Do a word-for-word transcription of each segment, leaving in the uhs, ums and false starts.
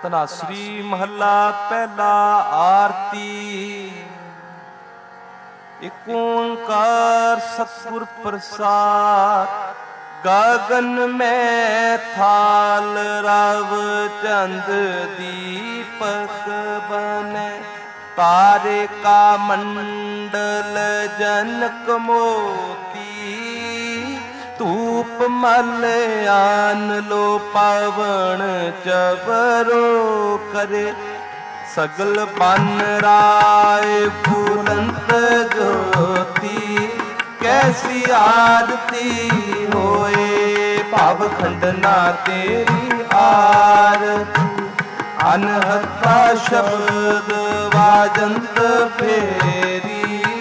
ਧਨਾਸਰੀ ਮਹੱਲਾ ਪਹਿਲਾ। ਆਰਤੀ। ਇਕ ਓੰਕਾਰ ਸਤਿਗੁਰ ਪ੍ਰਸਾਦ। ਗਗਨ ਮੈਂ ਥਾਲ ਰਵ ਚੰਦ ਦੀਪਕ ਬਨੈ। ਤਾਰੇ ਕਾ ਮੰਡਲ ਜਨਕ ਮੋਤੀ। ਧੂਪ ਮਲ ਆਨ ਲੋ ਪਵਨ ਚਵਰੋ ਕਰੇ। ਸਗਲ ਬਨ ਰਾਏ ਫੁਲੰਤ ਜੋਤੀ। ਕੈਸੀ ਆਰਤੀ ਹੋਏ ਭਵ ਖੰਡਨਾ ਤੇਰੀ ਆਰਤੀ। ਅਨਹਤਾ ਸ਼ਬਦ ਵਾਜੰਤ ਫੇਰੀ।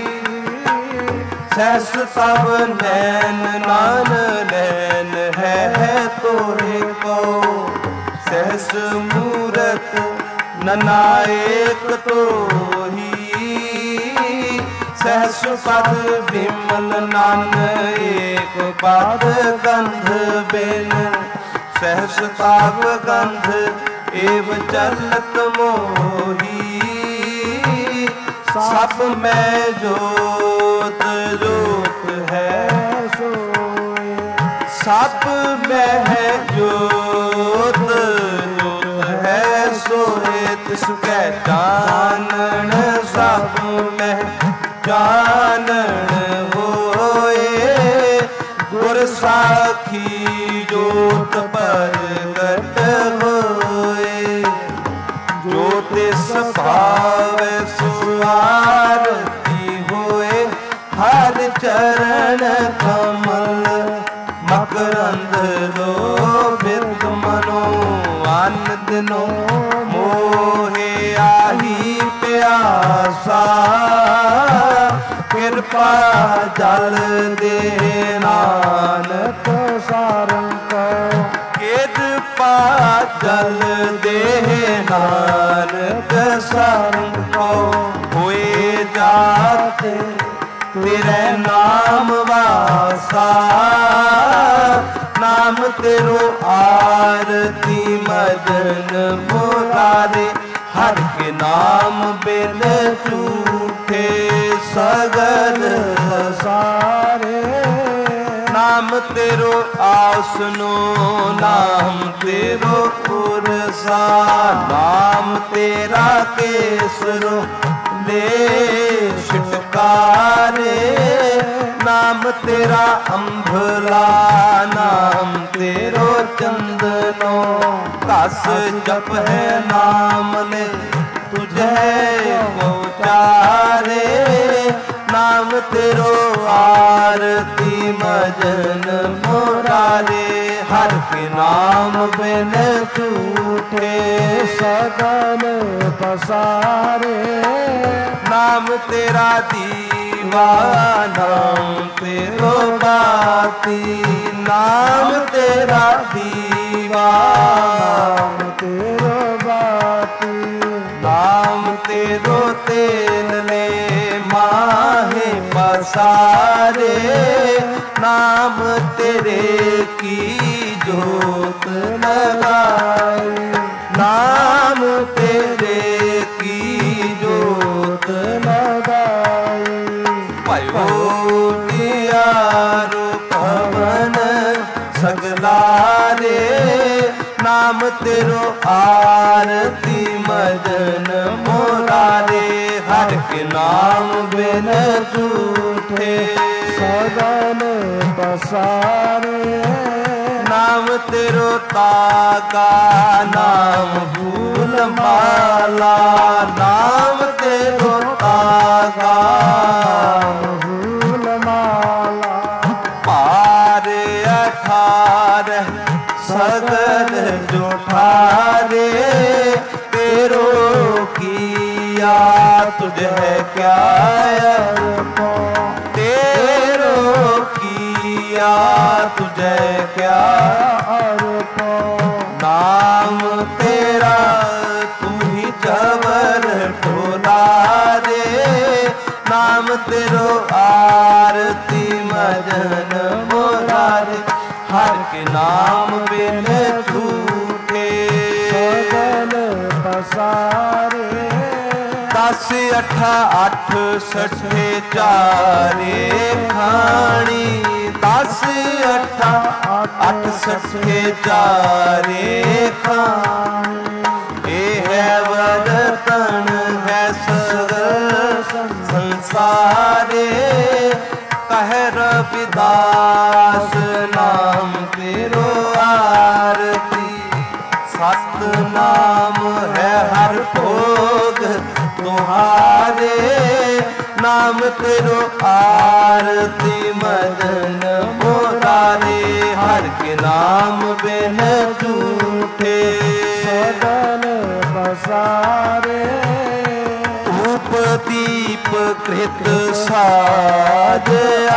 ਸਹਿਸ ਤਬ ਨੈਨ ਨਾਨ ਨੈਨ ਹੈ ਤੋਰੇ ਕੋ। ਸਹਿਸ ਮੂਰਤ ਨਨਾਇਕ ਤੋਹੀ। ਸਹਿਸ ਪਦ ਬਿਮਲ ਨਨ ਏਕ ਪਦ ਗੰਧ ਬਿਨ। ਸਹਿਸ ਤਬ ਗੰਧ ਏਵ ਚਲਤ ਮੋਹੀ। ਸਭ ਮੈਂ ਜੋਤ ਜੋਤ ਹੈ ਸੋਏ। ਸਭ ਮੈਂ ਜੋਤ ਜੋਤ ਹੈ ਸੋਏ। ਤਿਸ ਕੈ ਜਾਣਨ ਸਭ ਮੈਂ ਜਾਣਨ ਹੋਏ। ਗੁਰ ਸਾਖੀ ਜੋਤ ਪ੍ਰਗਟ ਹੋਏ। ਜੋ ਤਿਸ ਭਾਵੈ ਸੋ ਆਰਤੀ ਹੋਏ। ਹਰ ਚਰਨ ਕਮਲ ਮਕਰੰਦ ਲੋਭਿਤ ਮਨੋ। ਅਨ ਦਿਨੋ ਮੋਹਿ ਆਹੀ ਪਿਆਸਾ। ਕਿਰਪਾ ਜਲ ਦੇ ਨਾਨਕ ਸਾਰੰ ਕੋ। ਕਿਰਪਾ ਜਲ ਦੇ ਨਾਨਕ ਸਾਰੰ ਕੋ। ਹੋਏ ਜਾਤੇ ਤੇਰੇ ਨਾਮ ਵਾਸਾ। ਨਾਮ ਤੇਰੋ ਆਰਤੀ ਮਜਨ ਮੁਰਾਰੇ। ਹਰ ਕੇ ਨਾਮ ਬਿਨ ਝੂਠੇ ਸਗਲ ਸਾਰੇ। ਨਾਮ ਤੇਰੋ ਆਸਨੋ ਨਾਮ ਤੇਰੋ ਪੁਰਸਾ। ਨਾਮ ਤੇਰਾ ਕੇਸਰੋ ਲੈ ਛਟਕਾਰੇ। ਨਾਮ ਤੇਰਾ ਅੰਭਲਾ ਨਾਮ ਤੇਰੋ ਚੰਦਨੋ। ਘਸ ਜਪ ਹੈ ਨਾਮ ਲੈ ਤੁਝੇ ਉਚਾਰੇ। ਨਾਮ ਤੇਰੋ ਆਰਤੀ ਮਜਨ ਮੁਰਾਰੇ। ਹਰ ਕੇ ਨਾਮ ਬਿਨ ਝੂਠੇ ਸਗਲ ਪਸਾਰੇ। ਨਾਮ ਤੇਰਾ ਦੀਵਾ ਨਾਮ ਤੇਰੋ ਬਾਤੀ। ਨਾਮ ਤੇਰਾ ਦੀਵਾ ਨਾਮ ਤੇਰੋ ਬਾਤੀ। ਨਾਮ ਤੇਰੋ ਤੇਲ ਲੈ ਮਾਹੇ ਪਸਾਰੇ। ਨਾਮ ਤੇਰੇ ਕੀ ਜੋਤ ਲਗਾਏ। ਨਾਮ ਤੇਰੇ ਕੀ ਜੋਤ ਲਗਾਏ। ਭਇਓ ਦਿਆਰੋ ਪਵਨ ਸਗਲਾਰੇ। ਨਾਮ ਤੇਰੋ ਆਰਤੀ ਮਜਨ ਮੁਰਾਰੇ। ਹਰ ਕੇ ਨਾਮ ਬਿਨ ਝੂਠੇ ਸਗਲ ਪਸਾਰੇ। ਨਾਮ ਤੇਰੋ ਤਾਗਾ ਨਾਮ ਫੂਲ ਮਾਲਾ। ਨਾਮ ਤੇਰੋ ਤਾਗਾ ਫੂਲ ਮਾਲਾ। ਭਾਰ ਅਠਾਰ ਸਗਲ ਜੋਠਾਰੇ। ਤੇਰੋ ਕੀਆ ਤੁਝੇ ਕਿਆ ਅਰਪੋ। ਤੇਰੋ ਕੀਆ ਤੁਝੇ ਕਿਆ ਅਰਪੋ। ਨਾਮ ਤੇਰਾ ਤੂੰ ਹੀ ਜਬਰ ਢੋਲਾਰੇ। ਨਾਮ ਤੇਰੋ ਆਰਤੀ ਮਜਨ ਮੁਰਾਰੇ। ਹਰ ਕੇ ਨਾਮ ਬਿਨ ਝੂਠੇ ਸਗਲ ਪਸਾਰੇ। ਦਸ ਅਠਾ ਅੱਠ ਸੱਠੇ ਚਾਰੇ ਖਾਣੀ। ਦਸ ਅਠਾ ਅੱਠ ਸੱਠੇ ਚਾਰੇ ਖਾਣੀ। ਇਹ ਹੈ ਵਰਤਨ ਹੈ ਸਗਲ ਸੰਸਾਰੇ। ਕਹਿ ਰਵਿਦਾਸ ਨਾਮ ਤੇਰੋ ਆਰਤੀ। ਸਤਨਾਮ ਹੈ ਹਰ ਭੋਗ ਤੁਹਾਰੇ। ਨਾਮ ਤੇਰੋ ਆਰਤੀ ਮਦਨ ਮੁਰਾਰੇ। ਹਰ ਕੇ ਨਾਮ ਬਿਨ ਝੂਠੇ ਸਗਲ ਪਸਾਰੇ। ਧੂਪ ਦੀਪ ਕ੍ਰਿਤ ਸਾਜ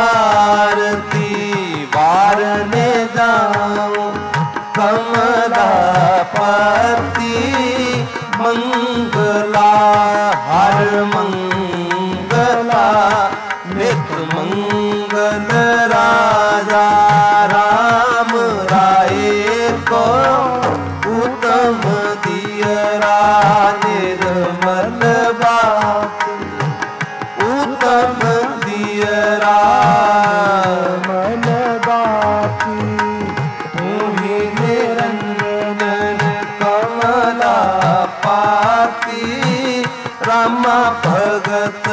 ਆਰਤੀ। ਵਾਰਨੇ ਜਾਉ ਕਮਲਾ ਪਤੀ। ਮੰਗਲਾ ਹਰ ਮੰਗਲਾ ਨਿਤ ਮੰਗਲ ਰਾਜਾ ਰਾਮ ਰਾਏ ਕੋ। ਉਤਮ ਦੀਅਰਾ ਨਿਰਮਲ ਬਾਤ। ਉਤਮ ਦੀਅਰਾ ਮਨ ਬਾਤੀ। ਤੂੰ ਹੀ ਨਿਰੰਜਨ ਕਮਲਾ ਪਾਤੀ। ਰਾਮਾ ਭਗਤ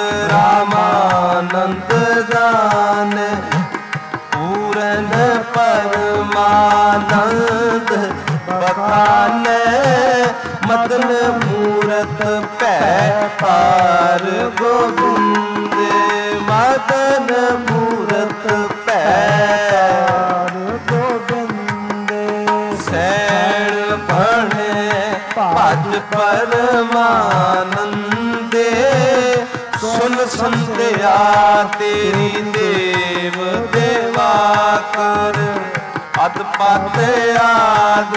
ਰਾਮਾਨੰਦ ਜਾਨ। ਪੂਰਨ ਪਰਮਾਨੰਦ ਬਖਾਨੈ। ਮਦਨ ਮੂਰਤ ਭੈ ਪਾਰ ਗੋਬਿੰਦ। ਮਦਨ ਮੂਰਤ ਭੈ ਗੋਬਿੰਦ। ਸੈਣ ਭਣੇ ਭਜ ਪਰਮਾਨੰਦੇ। ਸੁਨ ਸੰਤਿਆ ਤੇਰੀ ਦੇਵ ਦੇਵਾ ਕਰ। ਅਦ ਪਦ ਆਦ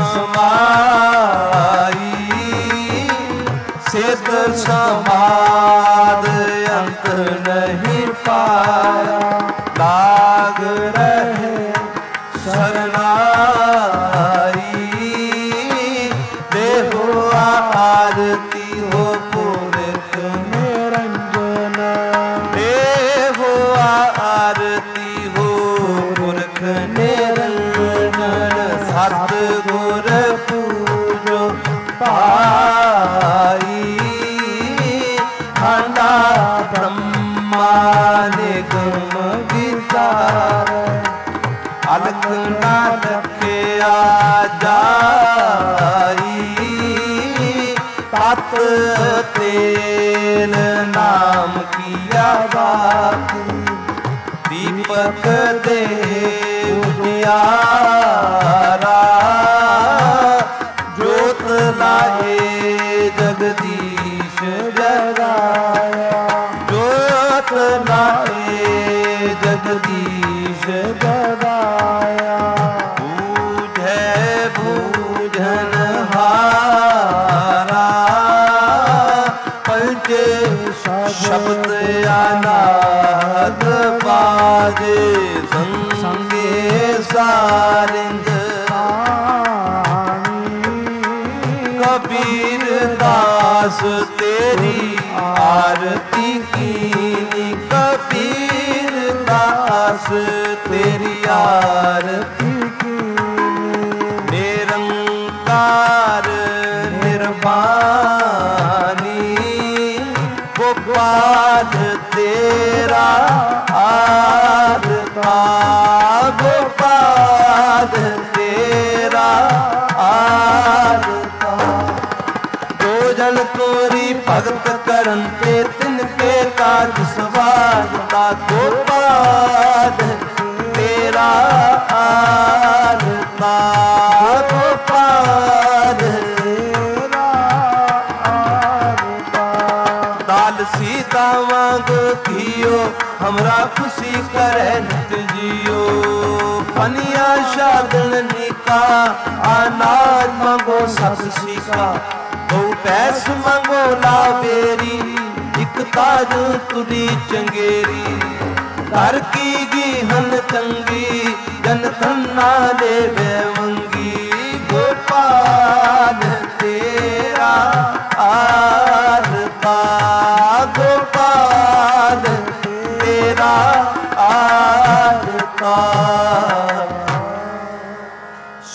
ਸਮਾਈ। ਸਿਧ ਸਮਾਦ ਅੰਤ ਨਹੀਂ ਪਾਇਆ। ਲਾਗ ਰਹੇ ਸਰਨਾਈ। ਦੇਹੋ ਆਰਤੀ ਹੋ ਪੁਰਖ ਨਿਰੰਜਨ। ਦੇਹੋ ਆਰਤੀ ਹੋ ਪੁਰਖ ਨਿਰੰਜਨ। ਸਤ ਗੁਰ ਪੂਜੋ ਪਾਈ। ਠਾਂਡਾ ਬ੍ਰਹਮਾ ਨਿਗਮ ਵਿਚਾਰ। ਅਲਖ ਨਾ ਲਖਿਆ ਜਾਈ। ਤਤ ਤੇਲ ਨਾਮ ਕੀਆ ਬਾਤ। ਦੀਪਕ ਦੇ ਉਜਿਆਰਾ। ਜੋਤ ਲਾਏ ਜਗਦੀਸ਼ ਜਗਾਇਆ। ਜੋਤ ਲਾਏ ਜਗਦੀਸ਼ ਜਗਾਇਆ। ਬੂਝੈ ਬੂਝਨ ਹਾਰਾ। ਪੰਚੇ ਸ਼ਬਦ ਅਨਾਦ ਬਾਜੇ। ਸੰਗੇ ਸਾਰਿੰਦ ਕਬੀਰ ਦਾਸ ਤੇਰੀ ਆਰਤੀ ਕੀਨੀ। ਕਬੀਰ ਦਾਸ ਤੇਰੀ ਆਰਤੀ ਕੀਨੀ। ਨਿਰੰਕਾਰ ਨਿਰਵਾਣੀ। ਗੋਪਾਲ ਤੇਰਾ ਆਰਤਾ। ਗੋਪਾਲ ਤੇਰਾ ਆਰਤਾ। ਜੋ ਜਨ ਤੋਰੀ ਭਗਤ ਕਰਨ ਤੇ ਤਿਨ ਕੇ ਕਾਜ ਸਵਾਰਤਾ। ਗੋਪਾਲ ਤੇਰਾ ਆਰਤਾ। ਗੋਪਾਲ ਤੇਰਾ ਆਰਤਾ। दाल सीता मांगो घियो हमरा खुशी करे नित जियो। पनिया शादन निका अनाज मांगो सत सीका। बहु पैस मांगो लावेरी एक ताज तुरी चंगेरी। घर की गीहन चंगी जन धन्ना लेवे मंगी। गोपाल तेरा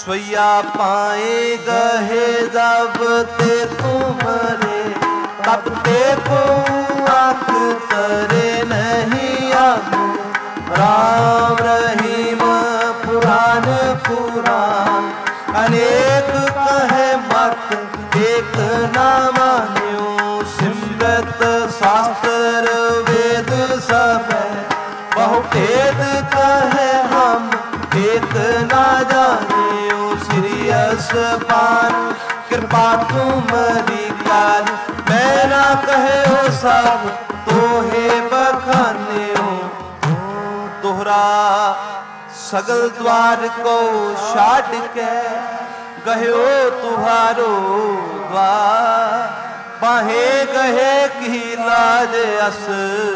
स्वैया पाए गहे जब ते तुम्हारे तब ते को आंख करे नहीं आगो राम रहीम पुराण पुराण अनेक कहे मत एक ना मान्यो सिमरत शास्त्र वेद सब बहु भेद कहे हम एक ना जानियो श्री असपान कृपा तुम्हारी काल मैं ना कहे हो सब तोहे बखाने हो तोहरा सगल द्वार को छाड़ के गयो तुहारो द्वार बाहे गहे की लाज अस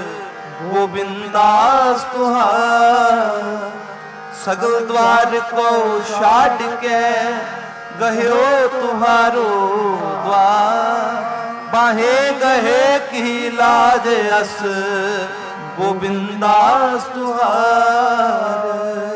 गोविंदास तुहार सगल द्वार को छाड़ के गयो तुहारो द्वार बाहे गहे की लाज अस गोविंदास तुहार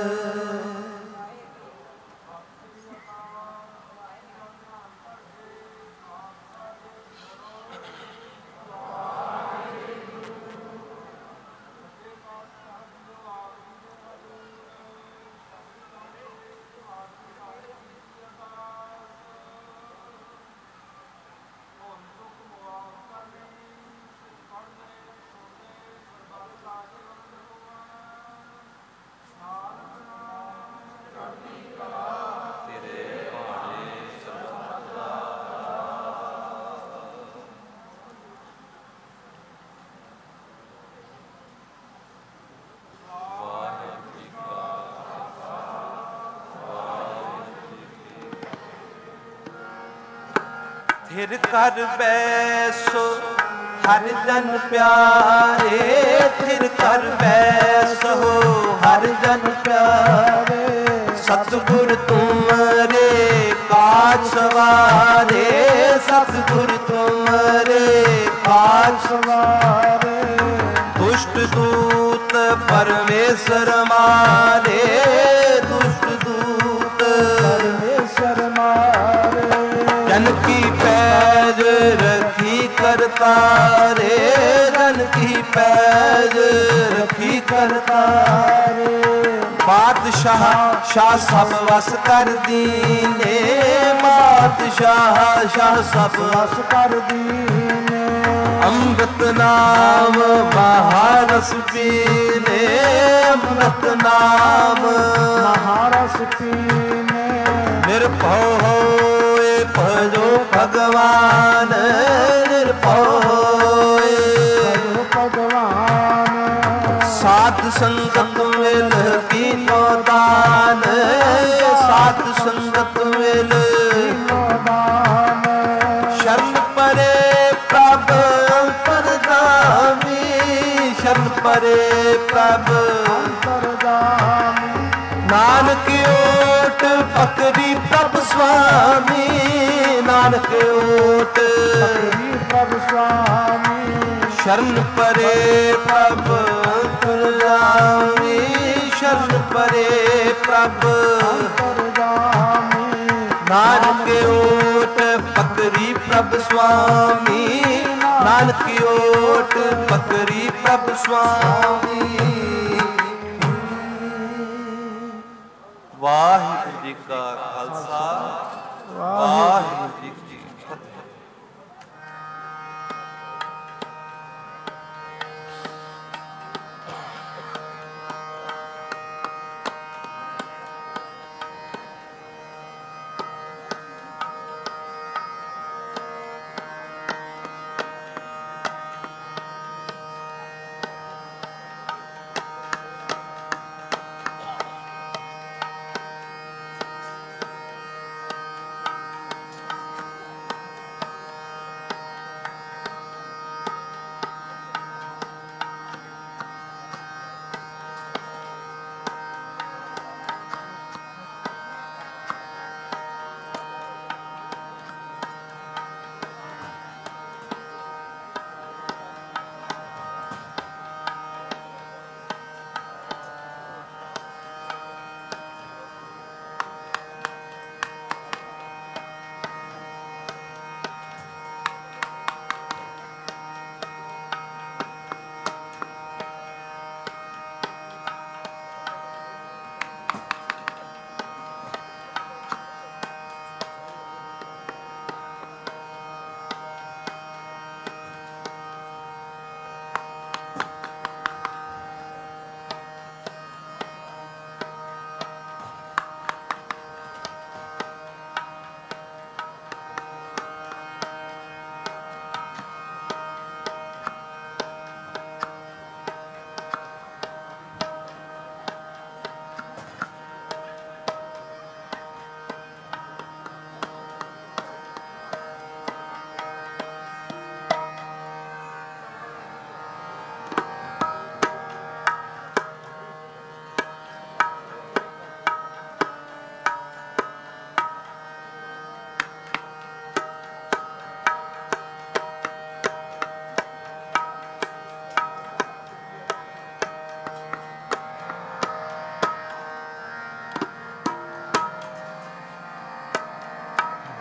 फिर कर बैसो हर जन प्यारे फिर कर बैसो हर जन प्यारे सतगुर तुमरे काज सवारे सतगुर तुमरे काज सवारे दुष्ट दूत परमेश्वर मारे दुष्ट दूत परमेश्वर मारे जन की पैज रखी करता रे जन की पैज रखी करता रे बादशाह शाह सब वस कर दीने बादशाह शाह सब वस कर दीने अमृत नाम महारस पीने अमृत नाम महारस पीने निर्भय हो भजो भगवान निर्भय भगवान साध संगत मिल तीनों दान साध संगत मिल दान शरण परे प्रभ अंतरगामी शरण परे प्रभ अंतरगामी नानक ओट पकड़ी प्रभ स्वामी नानक ओट पकड़ी प्रभ स्वामी शरण परे प्रभ अंतरगामी शरण परे प्रभ अंतरगामी नानक ओट पकड़ी प्रभ स्वामी नानक ओट पकड़ी प्रभ स्वामी वाहिगुरु जी का खालसा वाहिगुरु जी की फतेह।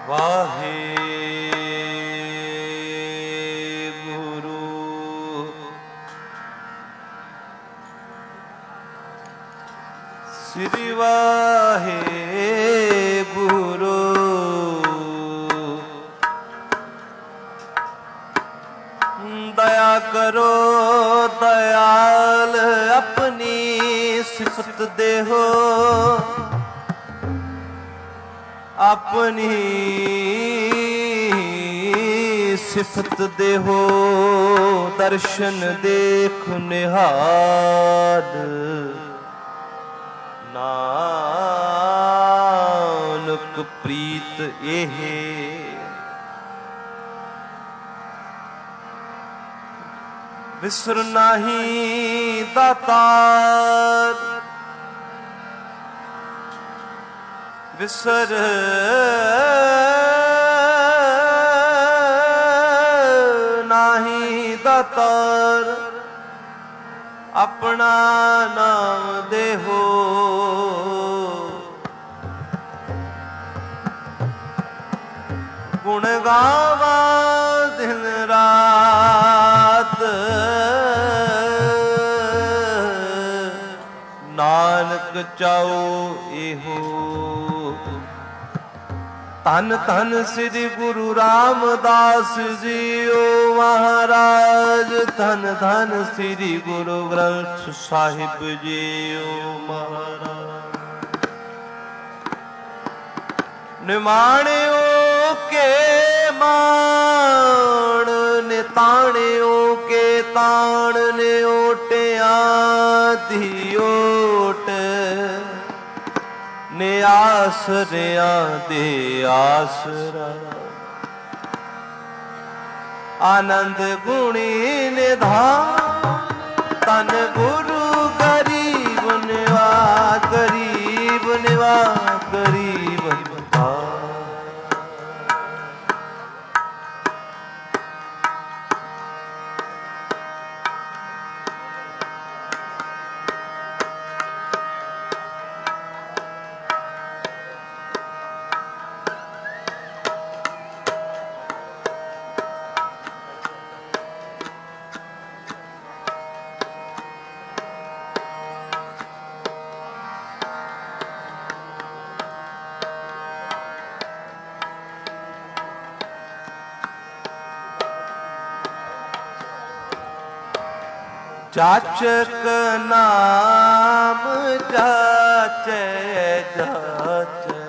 ਵਾਹਿਗੁਰੂ ਸ੍ਰੀ ਵਾਹਿਗੁਰੂ ਦਇਆ ਕਰੋ ਦਇਆਲ ਆਪਣੀ ਸਿਫਤ ਦੇਹੋ ਆਪਣੀ ਸਿਫਤ ਦੇਹੋ ਦਰਸ਼ਨ ਦੇਖ ਨਿਹਾਲ ਨਾਨਕ ਪ੍ਰੀਤ ਇਹ ਵਿਸਰ ਨਾਹੀ ਦਾਤਾਰ ਵਿਸਰ ਨਾਹੀ ਦਾਤਾਰ ਆਪਣਾ ਨਾਮ ਦੇਹੋ ਗੁਣ ਗਾਵਾ ਦਿਨ ਰਾਤ ਨਾਨਕ ਚਾਓ ਇਹੋ ਧੰਨ ਧੰਨ ਸ੍ਰੀ ਗੁਰੂ ਰਾਮਦਾਸ ਜੀਓ ਮਹਾਰਾਜ ਧੰਨ ਧੰਨ ਸ੍ਰੀ ਗੁਰੂ ਗ੍ਰੰਥ ਸਾਹਿਬ ਜੀਓ ਮਹਾਰਾਜ ਨਿਮਾਣਿਓ ਕੇ ਮਾਣ ਨਿਤਾਣਿਓ ਕੇ ਤਾਣ ਨੇ ਓਟਿਆਂ ਦੀ ਓਟ ਨੇ ਆਸਰਿਆਂ ਦੇ ਆਸਰਾ ਆਨੰਦ ਗੁਣੀ ਨਿਧਾਨ ਤਨ ਗੁਰੂ ਗਰੀਬ ਨਿਵਾ ਗਰੀਬ ਨਿਵਾ ਗਰੀਬ ਨਿਵਾ ਜਾਚਕ ਨਾਮ ਜਾਚੈ ਜਾਚੈ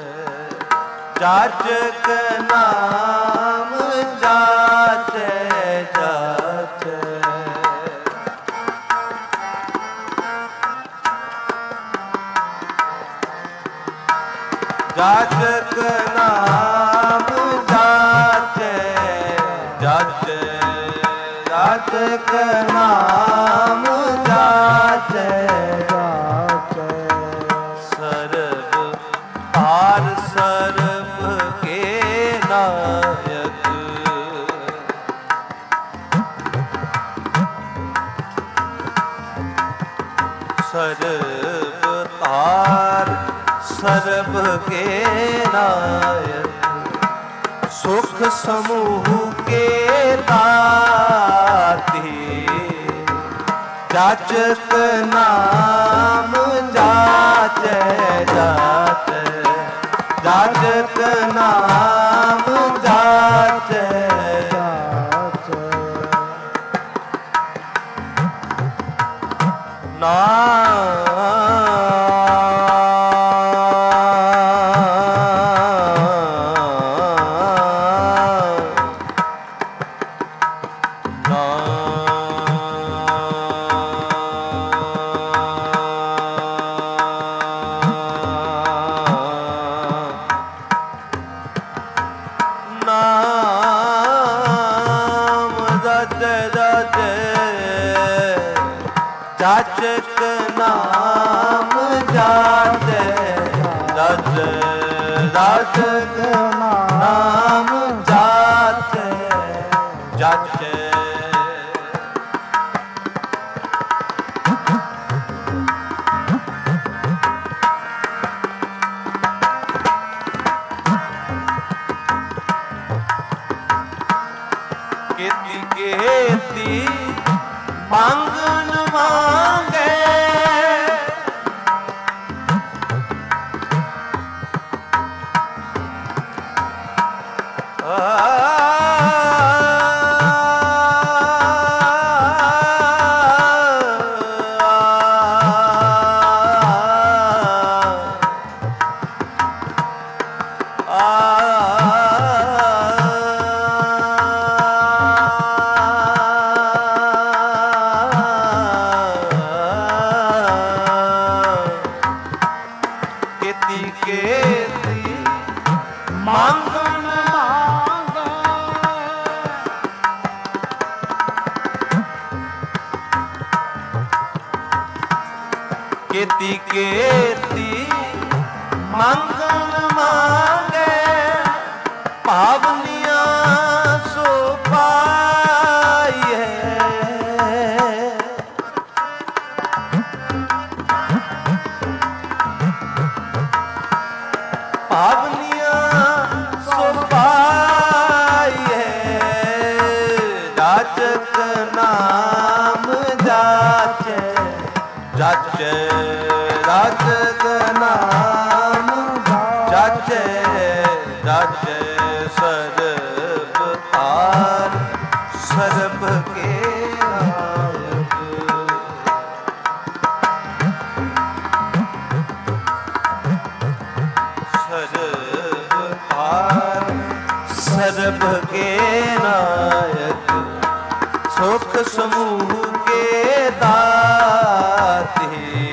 ਜਾਚਕ ਨਾਮ ਜਾਚੈ ਜਾਚੈ ਜਾਚਕ ਨਾਮ ਜਾਚੈ ਜਾਚੈ ਜਾਚਕ ਨਾਮ ਜਾਚੈ ਜਾਚੈ ਸਰਬ ਤਾਰ ਸਰਬ ਕੇ ਨਾਇਕ ਸਰਬ ਤਾਰ ਸਰਬ ਕੇ ਨਾਇਕ ਸੁਖ ਸਮੂਹ ਕੇ ਦਾਤੀ ਜਾਚਕ ਨਾਮ ਜਾਚੈ ਜਾਚੈ ਜਾਚਕ ਨਾਮ ਜਾਚੈ ਜਾਚੈ ਨਾਮ ਜਾਚਕ ਨਾਮ ਜਾਚੈ ਜਾਚੈ ਜਾਚਕ ਨਾਮ ਜਾਚੈ ਜਾਚੈ ਕੀਤੀ ਮੰਗਨ ਮੰਗੇ ਕੀਤੀ ਕੀਤੀ ਮੰਗਨ ਮੰਗੇ ਭਾਵਨੀਆਂ ਸੋ ਪਾਈਏ ਭਾਵਨੀਆਂ ਸੋ ਪਾਈਏ ਜਾਚਕ ਨਾਮ ਜਾਚੇ ਜਾਚੇ ਜਾਚਕ ਨਾਮ ਜਾਚੇ ਜਾਚੇ ਸਰਬ ਤਾਰ ਸਰਬ ਕੇ ਨਾਇਕ ਸਰਬ ਤਾਰ ਸਰਬ ਕੇ ਨਾਇਕ ਸੁਖ ਸਮੂਹ ਕੇ ਦਾਤੇ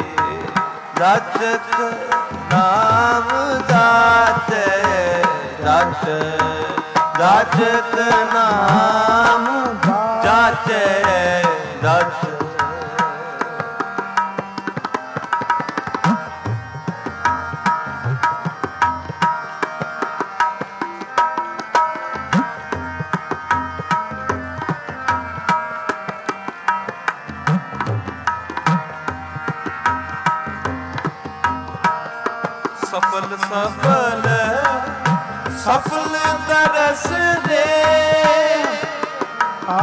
ਜਾਚਕ ਨਾਮ ਜਾਚੇ ਜਾਚ ਜਾਚਕ ਨਾਮ ਜਾਚੇ ਜਾਚ ਸਫਲ ਸਫਲ ਸਫਲ ਦਰਸ ਦੇ ਆ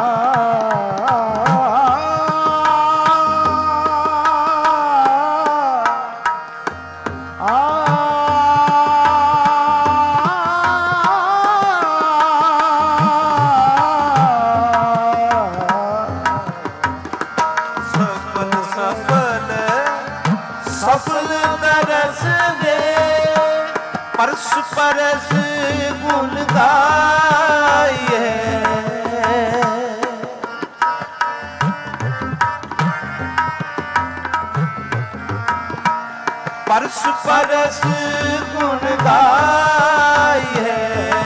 ਸਫਲ ਸਫਲ ਸਫਲ ਦਰਸ ਦੇ ਪਰਸ ਪਰਸ ਗੁਣ ਗਾਈਏ ਪਰਸ ਪਰਸ ਗੁਣ ਗਾਈਏ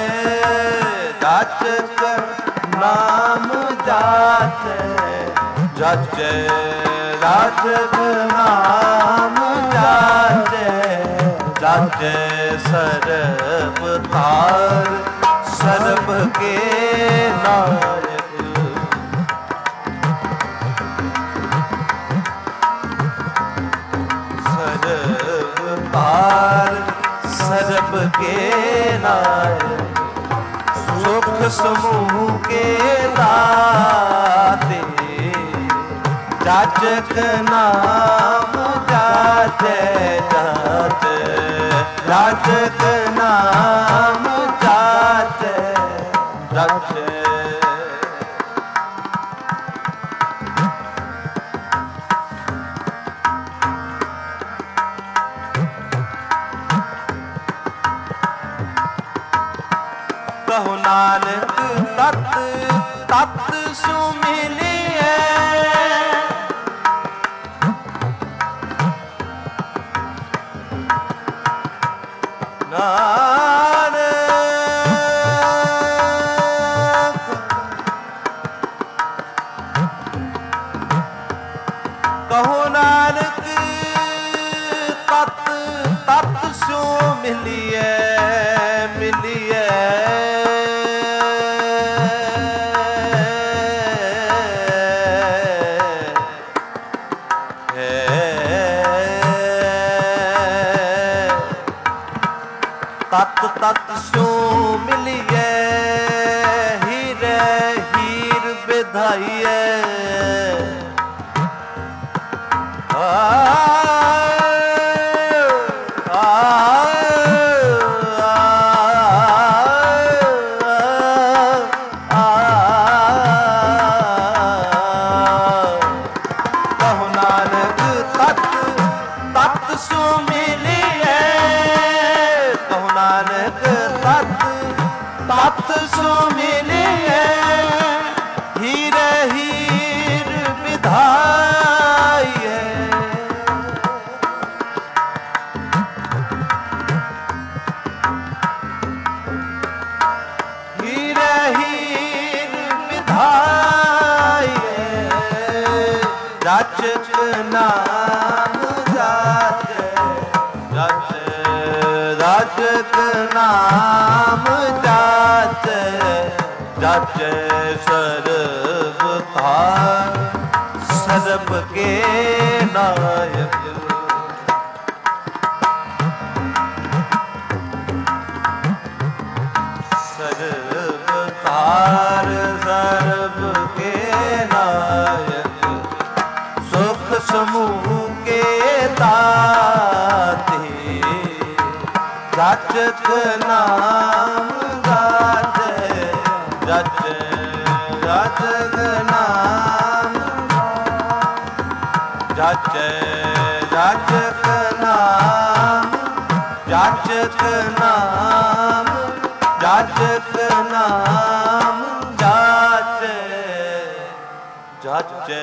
ਜਾਚਕ ਨਾਮ ਜਾਚੇ ਜਾਚੇ ਜਾਚਕ ਨਾਮ ਜਾਚੇ ਜਾਚੇ ਸਰਬ ਤਾਰ ਸਰਬ ਕੇ ਨਾਇਕ ਸਰਬ ਤਾਰ ਸਰਬ ਕੇ ਨਾਇਕ ਸੁਖ ਸਮੂਹ ਕੇ ਦਾਤੇ ਜਾਚਕ ਨਾਮ ਜਾਚੇ ਜਾਚੇ ਜਾਚਕ ਨਾਮ ਜਾਚੇ ਜਾਚੇ ਕਹੋ ਨਾਨਕ ਤਤ ਤਤ ਸੁ ਮਿਲਿਐ ਨਾਨਕ ਕਹੋ ਨਾਨਕ ਤਤ ਤਤ ਸੋ ਮਿਲਿਐ ਮਿਲਿਐ ਤਤ ਤਤ ਸੋ ਮਿਲਿਐ ਹੀਰੇ ਹੀਰ ਵਧਾਈਏ। ਆ ਤਤ ਸੋ ਮਿਲਿਐ ਹੀਰੇ ਹੀਰ ਵਿਧਾਈਐ। ਹੀਰੇ ਹੀਰ ਵਿਧਾਈਐ ਜਾਚਕ ਨਾਮ ਜਾਚੈ। ਜਾਚੈ ਜਾਚਕ ਨਾਮ ਜਾਚੈ। ਜਾਚੈ ਸਰਬ ਧਾਰ ਸਰਬ ਕੇ ਨਾਇਕ। ਸਰਬ ਧਾਰ ਸਰਬ ਕੇ ਨਾਇਕ। ਸੁਖ ਸਮੂਹ ਕੇ ਦਾਤੇ ਜਾਚਕ ਨਾਮ ਜਾਚੈ। ਜਾਚੈ ਜਾਚਕ ਨਾਮ ਜਾਚੈ। ਜਾਚਕ ਨਾਮ ਜਾਚਕ ਨਾਮ ਜਾਚਕ ਨਾਮ ਜਾਚੈ। ਜਾਚੈ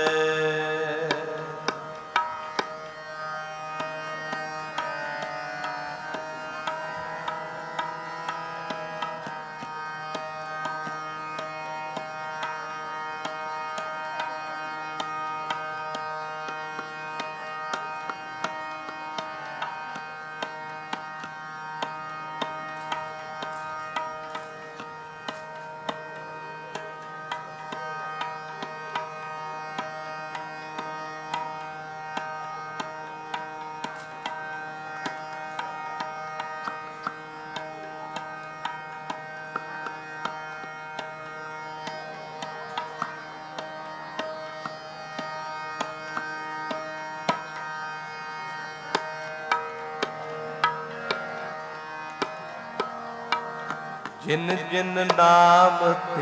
ਜਿਨ ਜਿਨ ਨਾਮ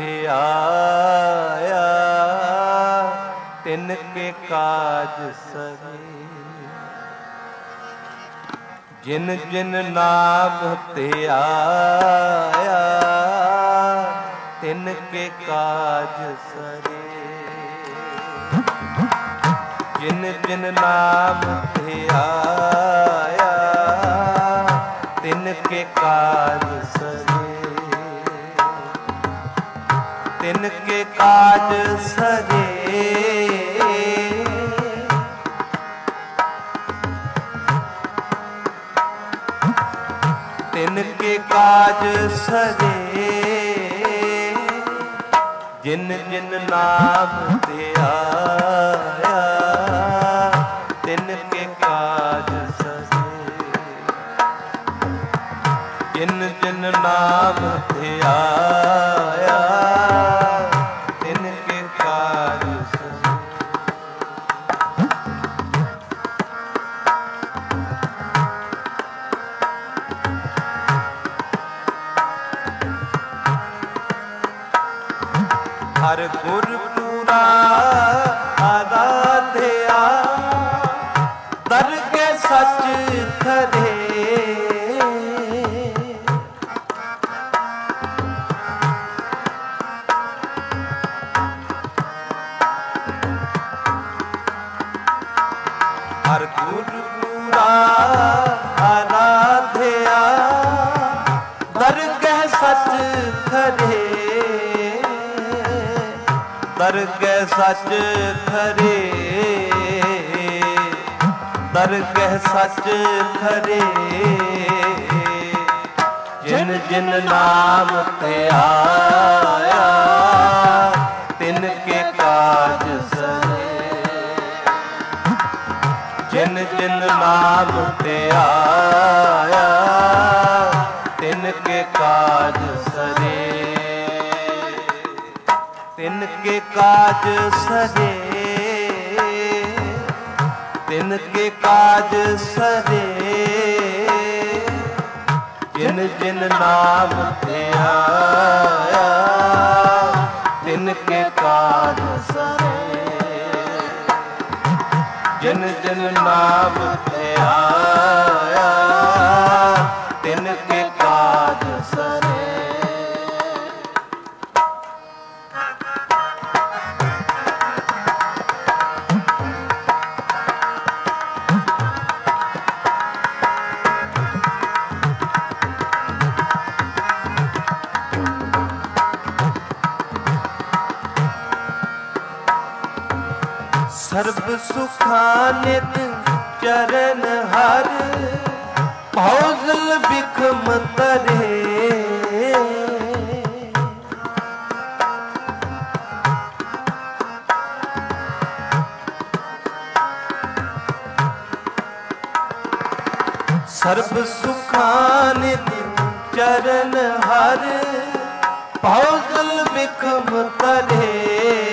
ਧਿਆਇਆ ਤਿਨ ਕੇ ਕਾਜ ਸਰੇ। ਜਿਨ ਜਿਨ ਨਾਮ ਧਿਆਇਆ ਤਿਨ ਕੇ ਕਾਜ ਸਰੇ। ਜਿਨ ਜਿਨ ਨਾਮ ਧਿਆਇਆ ਤਿਨ ਕੇ ਕਾਜ ਸਰੇ। ਤਿਨ ਕੇ ਕਾਜ ਸਰੇ। ਤਿਨ ਕੇ ਕਾਜ ਸਰੇ। ਜਿਨ ਜਿਨ ਨਾਮ ਧਿਆਇਆ ਤਿਨ ਕੇ ਕਾਜ ਸਰੇ। ਜਿਨ ਜਿਨ ਨਾਮ ਧਿਆਇਆ ਹਰ ਗੁਰ ਪੂਰਾ ਆਰਾਧਿਆ ਦਰਗਹਿ ਸੱਚ ਖਰੇ। ਹਰ ਗੁਰ ਪੂਰਾ ਆਰਾਧਿਆ ਦਰਗਹਿ ਸੱਚ ਖਰੇ। ਦਰਗਹਿ ਸੱਚ ਖਰੇ। ਦਰਗਹਿ ਸੱਚ ਖਰੇ। ਜਿਨ ਜਿਨ ਨਾਮ ਧਿਆਇਆ ਤਿਨ ਕੇ ਕਾਜ ਸਰੇ। ਜਿਨ ਜਿਨ ਨਾਮ ਧਿਆਇਆ ਤਿਨ ਕੇ ਕਾਜ ਸਰੇ। ਤਿਨ ਕੇ ਕਾਜ ਸਰੇ, ਤਿਨ ਕੇ ਕਾਜ ਸਰੇ, ਜਿਨ ਜਿਨ ਨਾਮ ਧਿਆਇਆ, ਤਿਨ ਕੇ ਕਾਜ ਸਰੇ, ਜਿਨ ਜਿਨ ਨਾਮ ਧਿਆਇਆ, ਤਿਨ ਕੇ ਕਾਜ ਸਰੇ। ਸਰਬ ਸੁਖਾਂ ਨਿਤ ਚਰਨ ਹਰ, ਭਉਜਲ ਬਿਖਮ ਤਰੇ, ਸਰਬ ਸੁਖਾਂ ਨਿਤ ਚਰਨ ਹਰ, ਭਉਜਲ ਬਿਖਮ ਤਰੇ,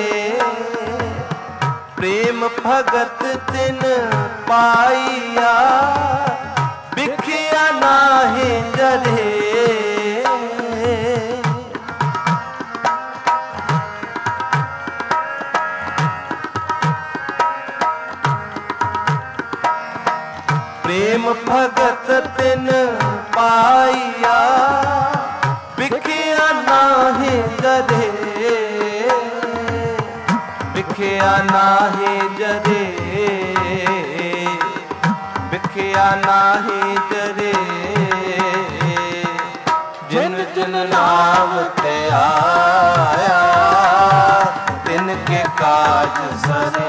ਪ੍ਰੇਮ ਭਗਤ ਤਿਨ ਪਾਈਆ, ਬਿਖਿਆ ਨਾਹੀ ਜਰੇ, ਪ੍ਰੇਮ ਭਗਤ ਤਿਨ ਪਾਈਆ, ਬਿਖਿਆ ਨਾਹੀ ਜਰੇ, ਬਿਖਿਆ ਨਾਹੀ ਜਰੇ, ਬਿਖਿਆ ਨਾਹੀ ਜਰੇ, ਜਿਨ ਜਿਨ ਨਾਮ ਧਿਆਇਆ, ਤਿਨ ਕੇ ਕਾਜ ਸਰੇ,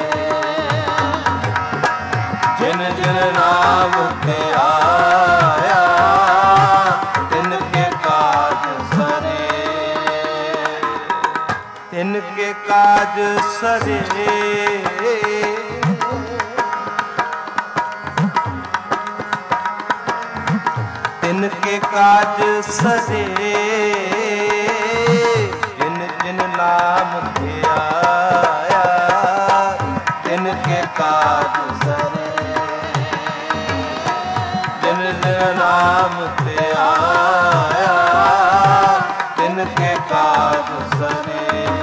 ਜਿਨ ਜਿਨ ਨਾਮ ਧਿਆਇਆ, ਤਿਨ ਕੇ ਕਾਜ ਸਰੇ, ਤਿਨ ਕੇ ਕਾਜ ਸਰੇ, ਤਿਨ ਕੇ ਕਾਜ ਸਰੇ, ਜਿਨ ਜਿਨ ਨਾਮ ਧਿਆਇਆ, ਤਿਨ ਕੇ ਕਾਜ ਸਰੇ, ਜਿਨ ਜਿਨ ਨਾਮ ਧਿਆਇਆ, ਤਿਨ ਕੇ ਕਾਜ ਸਰੇ।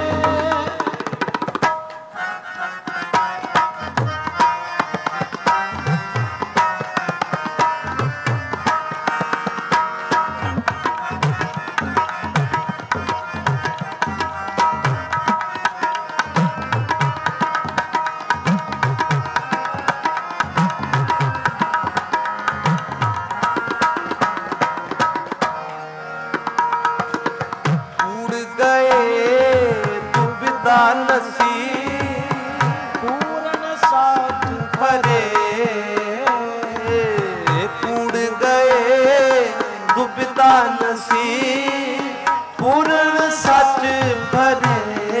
ਨਸੀ ਪੂਰਨ ਸਾਥ ਭਰੇ, ਕੂੜ ਗਏ ਦੁਬਿਧਾ ਨਸੀ ਪੂਰਨ ਸੱਚ ਭਰੇ,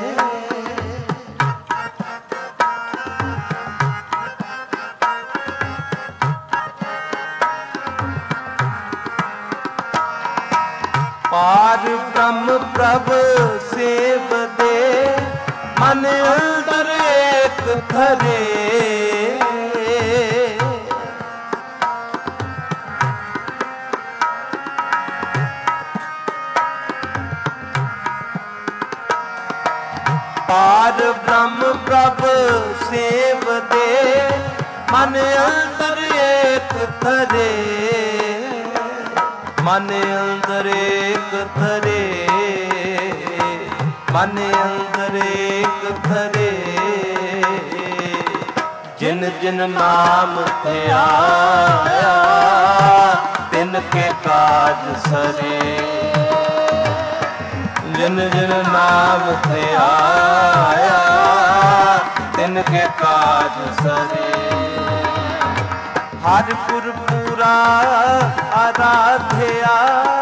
ਪਾਰ ਬ੍ਰਹਮ ਪ੍ਰਭ ਸੇਵ ਦੇ, ਮਨ ਅੰਦਰ ਏਕ ਧਰੇ, ਪਾਰ ਬ੍ਰਹਮ ਪ੍ਰਭ ਸੇਵ ਦੇ, ਮਨ ਅੰਦਰ ਏਕ ਧਰੇ, ਮਨ ਅੰਦਰ ਏਕ ਧਰੇ, ਮਨ ਅੰਦਰ ਏਕ ਧਰੇ, ਜਿਨ ਜਿਨ ਨਾਮ ਧਿਆਇਆ, ਤਿਨ ਕੇ ਕਾਜ ਸਰੇ, ਜਿਨ ਜਿਨ ਨਾਮ ਧਿਆਇਆ, ਤਿਨ ਕੇ ਕਾਜ ਸਰੇ। ਹਰਿ ਗੁਰ ਪੂਰਾ ਆਰਾਧਿਆ,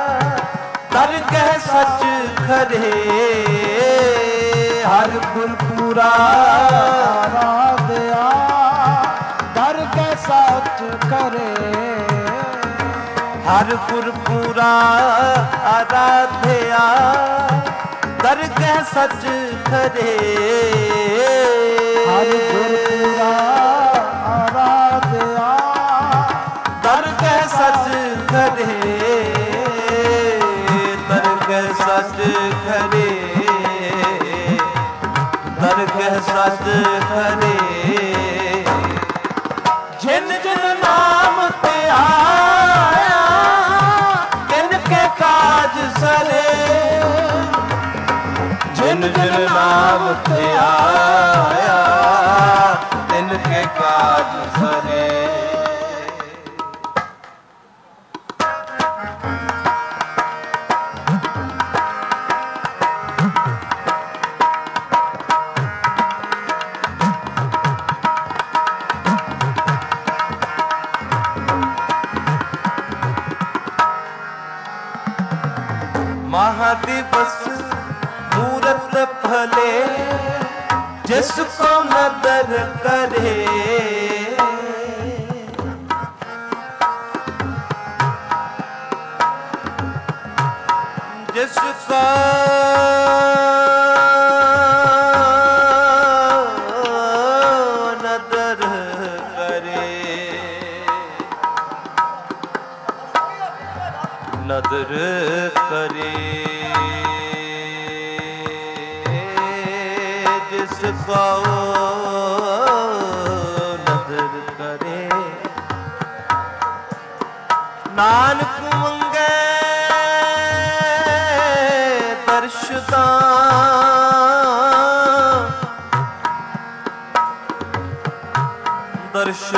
ਦਰਗਹਿ ਸੱਚ ਖਰੇ, ਹਰਿ ਗੁਰ ਪੂਰਾ ਆਰਾਧਿਆ, ਦਰਗਹਿ ਸੱਚ ਖਰੇ, ਹਰਿ ਗੁਰ ਪੂਰਾ ਆਰਾਧਿਆ, ਦਰਗਹਿ ਸੱਚ ਖਰੇ ਹਰ ਗੁਰਪੁਰਾ ਆਰਾਧਿਆ ਦਰਗਹਿ ਸੱਚ ਖਰੇ ਦਰਗਹਿ ਸੱਚ ਖਰੇ ਦਰਗਹਿ ਸੱਚ ਖਰੇ ਜਿਨ ਜਿਨ ਨਾਮ ਤੇ ਆਇਆ ਤਿਨ ਕੇ ਕਾਜ ਸਰੇ ਜਿਨ ਜਿਨ ਨਾਮ ਤੇ ਆਇਆ ਤਿਨ ਕੇ ਕਾਜ ਸਰੇ महादिवस मूरत फले जिसको नदर करे जिसका नदर करे नदर करे जिसका नदर करे नानक मंगे दर्शदान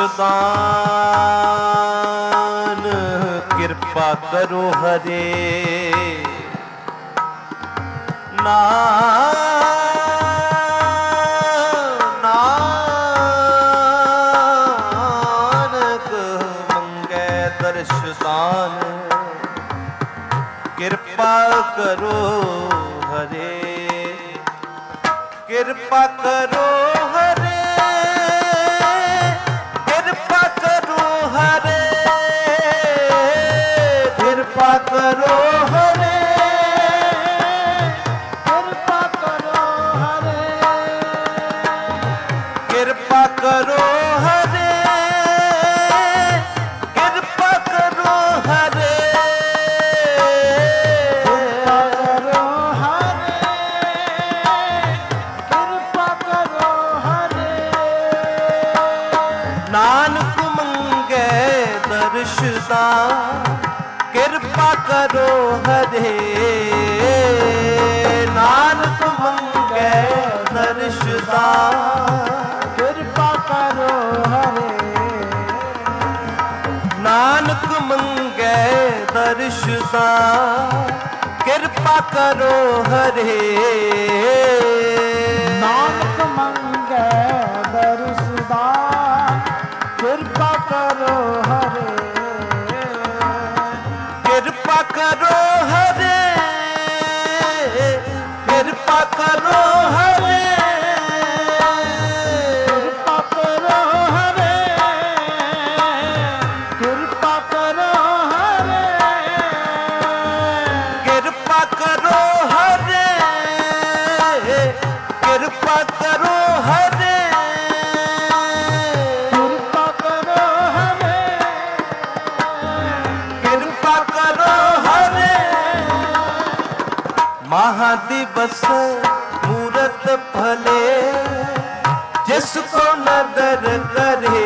दर्शदान कृपा करो हरे ना नानक मंगे दर्शदान कृपा करो हरे कृपा करो हरे कृपा करो हरे कृपा करो हरे ਕਿਰਪਾ ਕਰੋ ਹਰੇ कृपा करो हरे कृपा करो हरे ਕਿਰਪਾ ਕਰੋ ਹਰੇ ਨਾਨਕ ਮੰਗੇ ਦਰਸ਼ਦਾਨ ਕਿਰਪਾ ਕਰੋ ਹਰੇ ਨਾਨਕ ਮੰਗੇ ਦਰਸ਼ਦਾਨ ਕਿਰਪਾ ਕਰੋ ਹਰੇ ਨਾਨਕ ਮੰਗੇ ਦਰਸ਼ਦਾਨ ਕਿਰਪਾ ਕਰੋ ਹਰੇ ਨਾਨਕ ਮੰਗੈ ਦਰਸਦਾਨ ਕਿਰਪਾ ਕਰੋ ਹਰੇ ਕਿਰਪਾ ਕਰੋ ਹਰੇ ਕਿਰਪਾ ਕਰੋ ਹਰੇ ਕਿਰਪਾ ਕਰੋ ਹਰੇ ਕਿਰਪਾ ਕਰੋ ਹਰੇ ਕਿਰਪਾ ਕਰੋ ਹਰੇ ਕਿਰਪਾ ਕਰੋ ਹਰੇ ਕਿਰਪਾ ਕਰੋ ਹਰੇ ਕਿਰਪਾ ਕਰੋ ਹਰੇ महादिवस मूरत फले जिसको नदर करे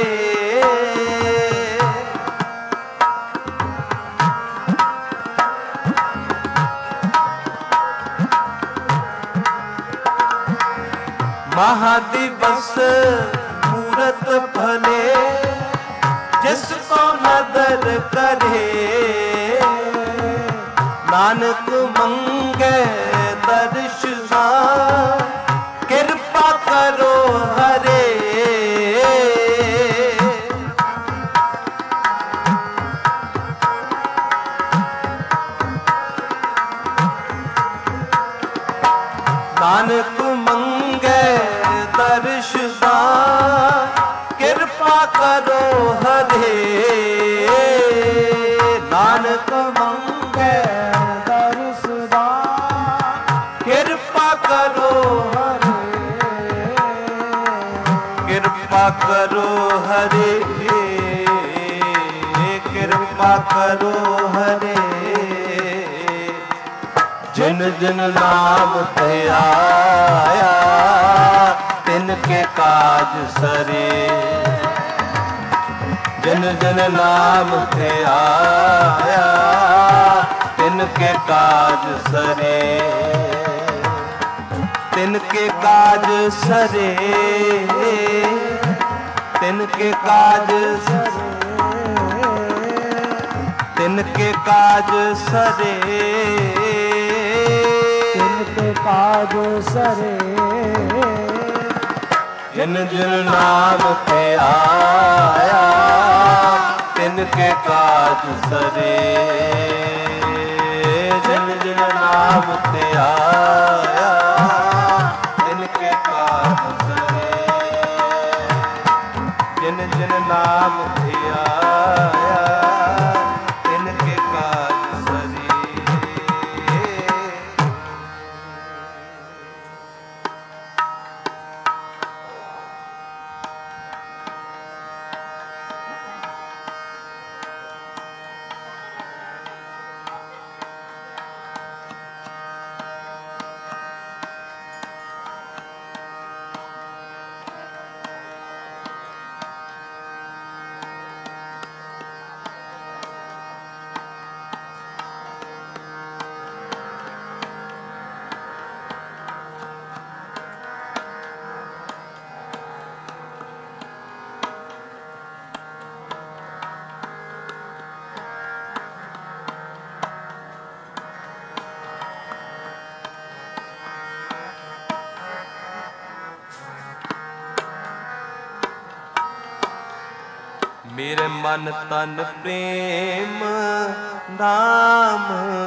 महादिवस मूरत फले जिसको नदर करे नानक मंगे दर्शदान कृपा करो हरे नानक मंगे दर्शदान कृपा करो हरे नानक मंगे ਦਰਸਦਾਨ करो हरे, कृपा करो हरे। जिन जिन नाम ते आया तिनके काज सरे। जिन जिन नाम ते आया तिनके काज सरे। तिनके काज सरे, तिनके काज सरे, तिनके काज सरे, तिनके काज सरे। जिन जिन नाम पे आया तिनके काज सरे। जिन जिन नाम पे आया तिनके काज सरे। जिन जिन नाम पे आया तिनके काज सरे। मेरे मन तन प्रेम नाम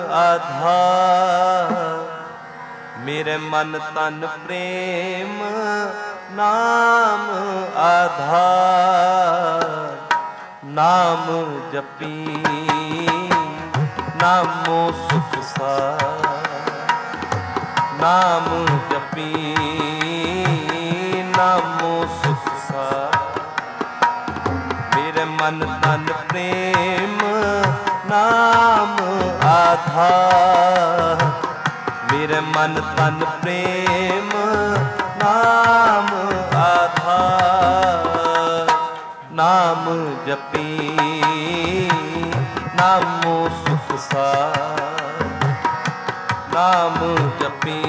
आधार। मेरे मन तन प्रेम नाम आधार। नाम जपी नामो सुख सार। नाम जपी नामो सुख सार। मेरे मन तन प्रेम नाम आधार। मेरे मन तन प्रेम नाम आधार। नाम जपी नामो सुख सार। नाम जपी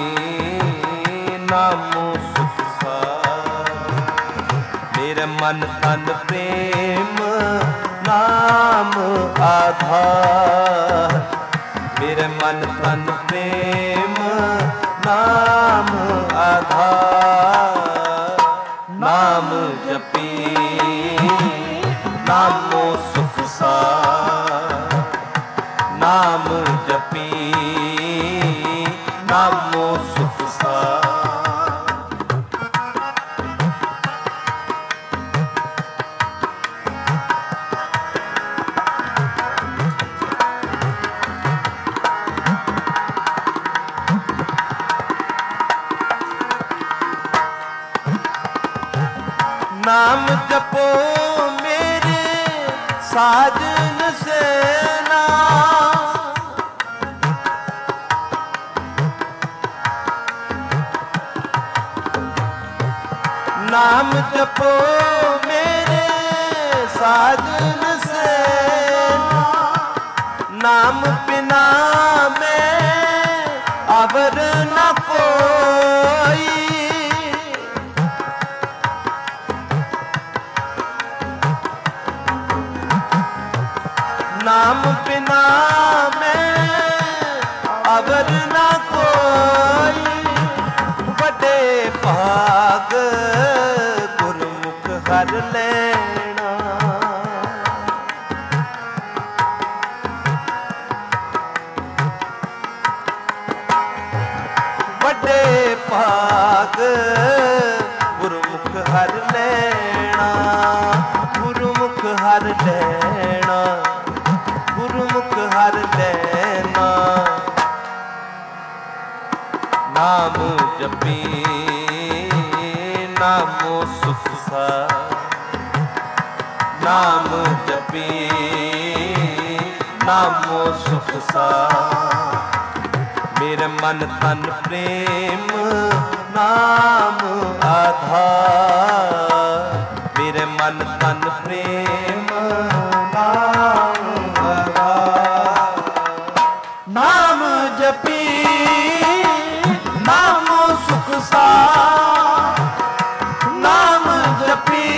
नामो सुख सार। मेरे मन तन प्रेम नाम आधार। मेरे मन तन प्रेम नाम आधार। नाम जपी नामो सुख सार। नाम जपी नामो सुख सार। नाम जपो मेरे साजन सेना। नाम जपो मेरे साजन सेना। नाम बिना में अवर न कोई। नाम बिना में अवर न कोई। बड़े भाग गुरमुख हर लेना। बड़े भाग गुरमुख हर लेना। गुरमुख हर लेना। गुरमुख हर लेना। नाम जपी नामो सुख सार। ਨਾਮ ਜਪੀ ਨਾਮੋ ਸੁਖ ਸਾਰ। ਮੇਰੇ ਮਨ ਤਨ ਪ੍ਰੇਮ ਨਾਮ ਆਧਾਰ। ਮੇਰੇ ਮਨ ਤਨ ਪ੍ਰੇਮ ਨਾਮ ਆਧਾਰ। ਨਾਮ ਜਪੀ ਨਾਮੋ ਸੁਖ ਸਾਰ। ਨਾਮ ਜਪੀ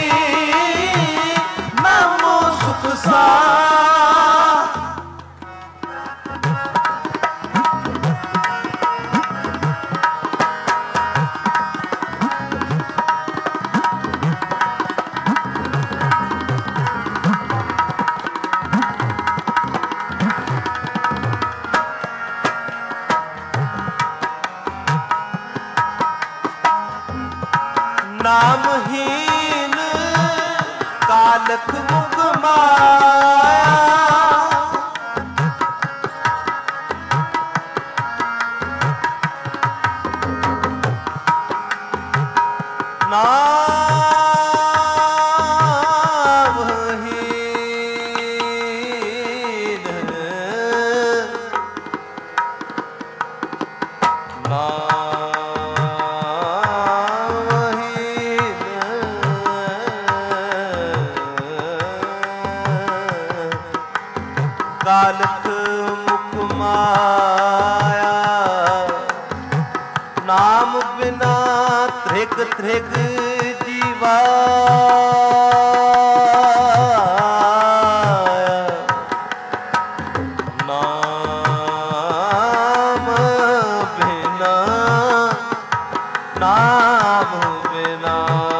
ਨਾਮੋ ਸੁਖ ਸਾਰ। ਨਾਮਹੀਨ ਕਾਲਖ ਮੁਖ ਮਾਇਆ। ਨਾਮਹੀਨ ਕਾਲਖ ਮੁਖ ਮਾਇਆ। ਨਾਮ ਬਿਨਾ ਤ੍ਰਿਗ ਤ੍ਰਿਗ ਜੀਵਾ। ਨਾਮ ਬਿਨਾ ਨਾਮ ਬਿਨਾ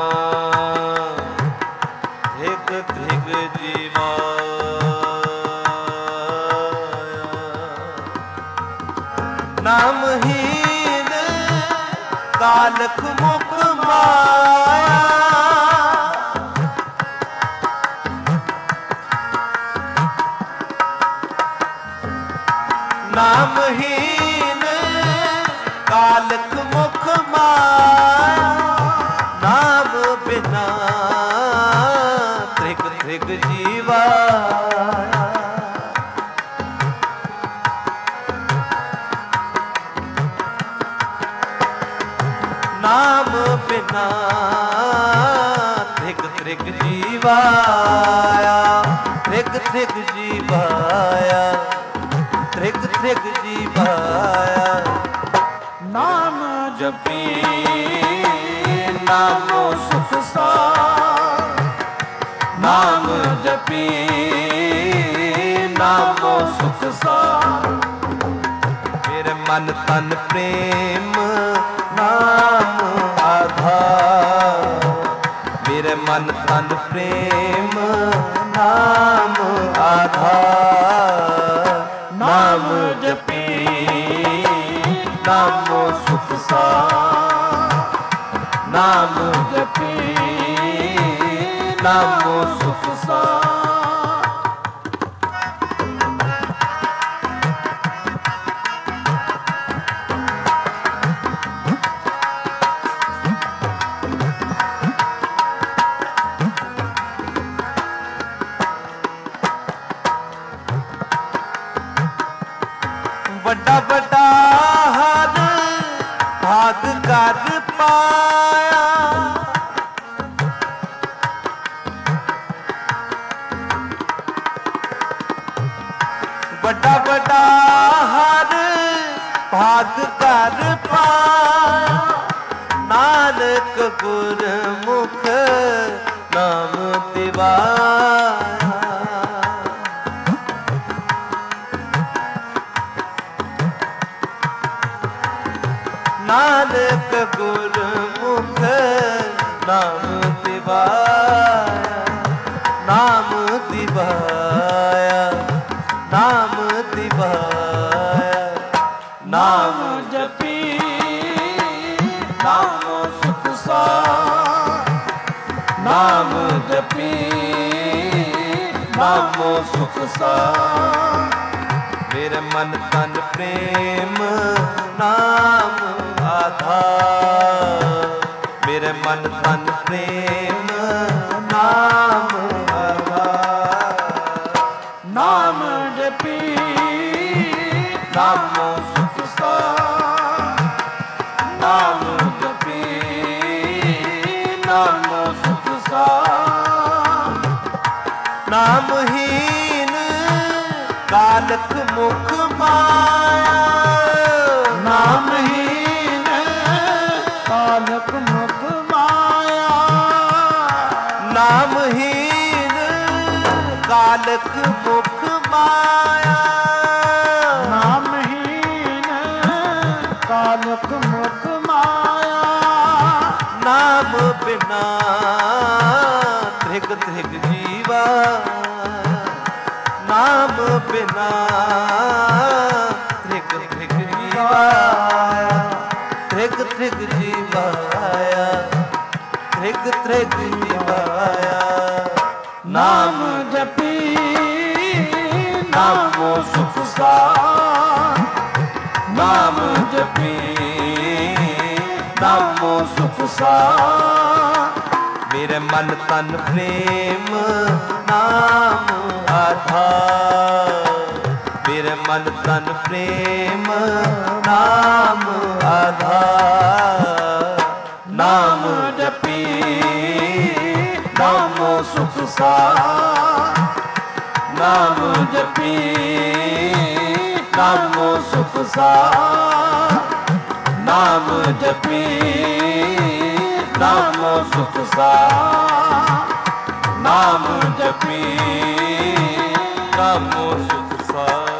ਤ੍ਰਿਗ ਤ੍ਰਿਗ ਜੀਵਾ। ਨਾਮਹੀਨ ਕਾਲਖ ਮੁਖ ਮਾਇਆ। ਨਾਮਹੀਨ ਕਾਲਖ ਮੁਖ ਮਾਇਆ। ਨਾਮ ਬਿਨਾ ਤ੍ਰਿਗ ਤ੍ਰਿਗ ਜੀਵਾ। ਨਾਮ ਬਿਨਾ ਤ੍ਰਿਗ ਤ੍ਰਿਗ ਜੀਵਾਇਆ। ਤ੍ਰਿਗ ਤ੍ਰਿਗ ਜੀਵਾਇਆ। ਤ੍ਰਿਗ ਤ੍ਰਿਗ ਜੀਵਾਇਆ। ਨਾਮ ਜਪੀ ਨਾਮੋ ਸੁਖ ਸਾਰ। ਨਾਮ ਜਪੀ ਨਾਮੋ ਸੁਖ ਸਾਰ। ਮੇਰੇ ਮਨ ਤਨ ਪ੍ਰੇਮ ਨਾਮ ਆਧਾਰ। ਮੇਰੇ ਮਨ ਤਨ ਪ੍ਰੇਮ ਨਾਮ ਆਧਾਰ। ਨਾਮ ਜਪੀ ਨਾਮੋ ਸੁਖ ਸਾਰ। ਨਾਮ ਜਪੀ ਨਾਮੋ ਸੁਖ ਸਾਰ। ਵੱਡਾ ਵੱਡਾ ਹਰ ਭਾਗ ਕਰ ਪਾਇਆ। ਵੱਡਾ ਵੱਡਾ ਹਰ ਭਾਗ ਕਰ ਪਾਇਆ। ਨਾਨਕ ਗੁਰਮੁਖ ਨਾਮ ਦਿਵਾਇਆ। ਨਾਨਕ ਗੁਰਮੁਖ ਨਾਮ ਦਿਵਾਇਆ। ਨਾਮ ਦਿਵਾਇਆ। ਨਾਮ ਦਿਵਾਇਆ। ਨਾਮ ਜਪੀ ਨਾਮੋ ਸੁਖ ਸਾਰ। ਨਾਮ ਜਪੀ ਨਾਮੋ ਸੁਖ ਸਾਰ। ਮੇਰੇ ਮਨ ਤਨ ਪ੍ਰੇਮ ਨਾਮ ਆਧਾਰ। ਮੇਰੇ ਮਨ ਤਨ ਪ੍ਰੇਮ ਨਾਮ ਆਧਾਰ। ਸੁਖ ਸਾਰ, ਨਾਮ ਜਪੀ ਨਾਮੋ ਸੁਖ ਸਾਰ। ਨਾਮਹੀਨ ਕਾਲਕ ਮੁਖ ਮਾਇਆ, ਨਾਮਹੀਨ ਕਾਲਕ ਮੁਖ ਮਾਇਆ, ਨਾਮਹੀਨ ਕਾਲਕ ਮੁਖ ਮਾਇਆ, ਨਾਮਹੀਨ ਕਾਲਕ ਮੁਖ ਮਾਇਆ। ਨਾਮ ਬਿਨਾ ਤ੍ਰਿਗ ਤ੍ਰਿਗ ਜੀਵਾ, ਨਾਮ ਬਿਨਾ ਤ੍ਰਿਗ ਤ੍ਰਿਗ ਜੀਵਾ, ਤ੍ਰਿਗ ਤ੍ਰਿਗ ਜੀਵਾਇਆ, ਤ੍ਰਿਗ ਤ੍ਰਿਗ ਜੀਵਾਇਆ। ਨਾਮ ਜਪੀ ਨਾਮੋ ਸੁਖ ਸਾਰ, ਨਾਮ ਜਪੀ ਨਾਮੋ ਸੁਖ ਸਾਰ। ਮੇਰੇ ਮਨ ਤਨ ਪ੍ਰੇਮ ਨਾਮ ਆਧਾਰ, ਮੇਰੇ ਮਨ ਤਨ ਪ੍ਰੇਮ ਨਾਮ ਆਧਾਰ। ਨਾਮ ਜਪੀ ਨਾਮੋ ਸੁਖ ਸਾਰ, ਨਾਮ ਜਪੀ ਨਾਮੋ ਸੁਖ ਸਾਰ। ਨਾਮ ਜਪੀ ਨਾਮੋ ਸੁਖ ਸਾਰ, ਨਾਮ ਜਪੀ ਨਾਮੋ ਸੁਖ ਸਾਰ।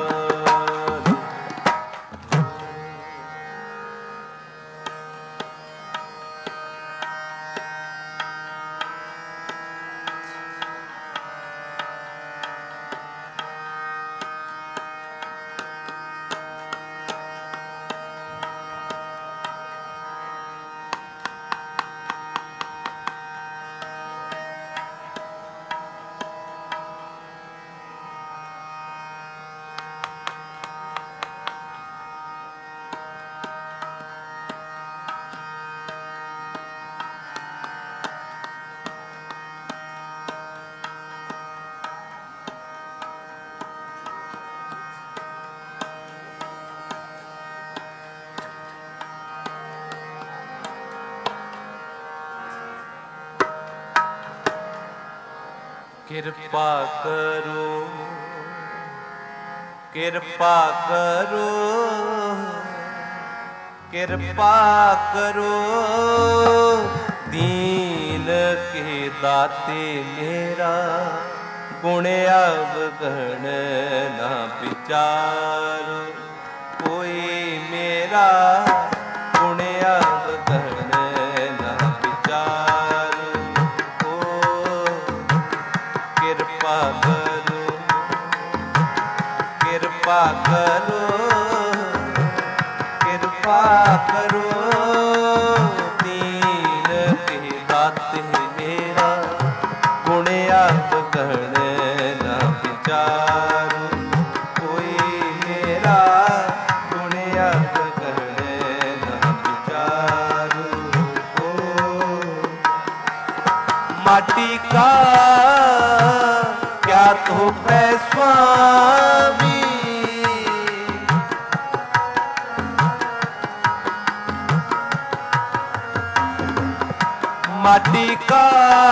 ਕਿਰਪਾ ਕਰੋ, ਕਿਰਪਾ ਕਰੋ, ਕਿਰਪਾ ਕਰੋ। ਦੀਨ ਕੇ ਦਾਤੇ ਮੇਰਾ, ਗੁਣ ਅਵਗਣ ਨਾ ਵਿਚਾਰੋ। ਕੋਈ ਮੇਰਾ ਗੁਣ ਅਵਗਣ ਨਾ ਵਿਚਾਰੋ। ਕਿਰਪਾ ਕਰੋ, ਕਿਰਪਾ ਕਰੋ, ਕਿਰਪਾ ਕਰੋ। ਦੀਨ ਕੇ ਦਾਤੇ ਮੇਰਾ, ਗੁਣ ਅਵਗਣ ਨਾ ਵਿਚਾਰੋ। ਕੋਈ ਮੇਰਾ ਗੁਣ ਅਵਗਣ ਨਾ ਵਿਚਾਰੋ। माटी का क्या तो है स्वामी, माटी का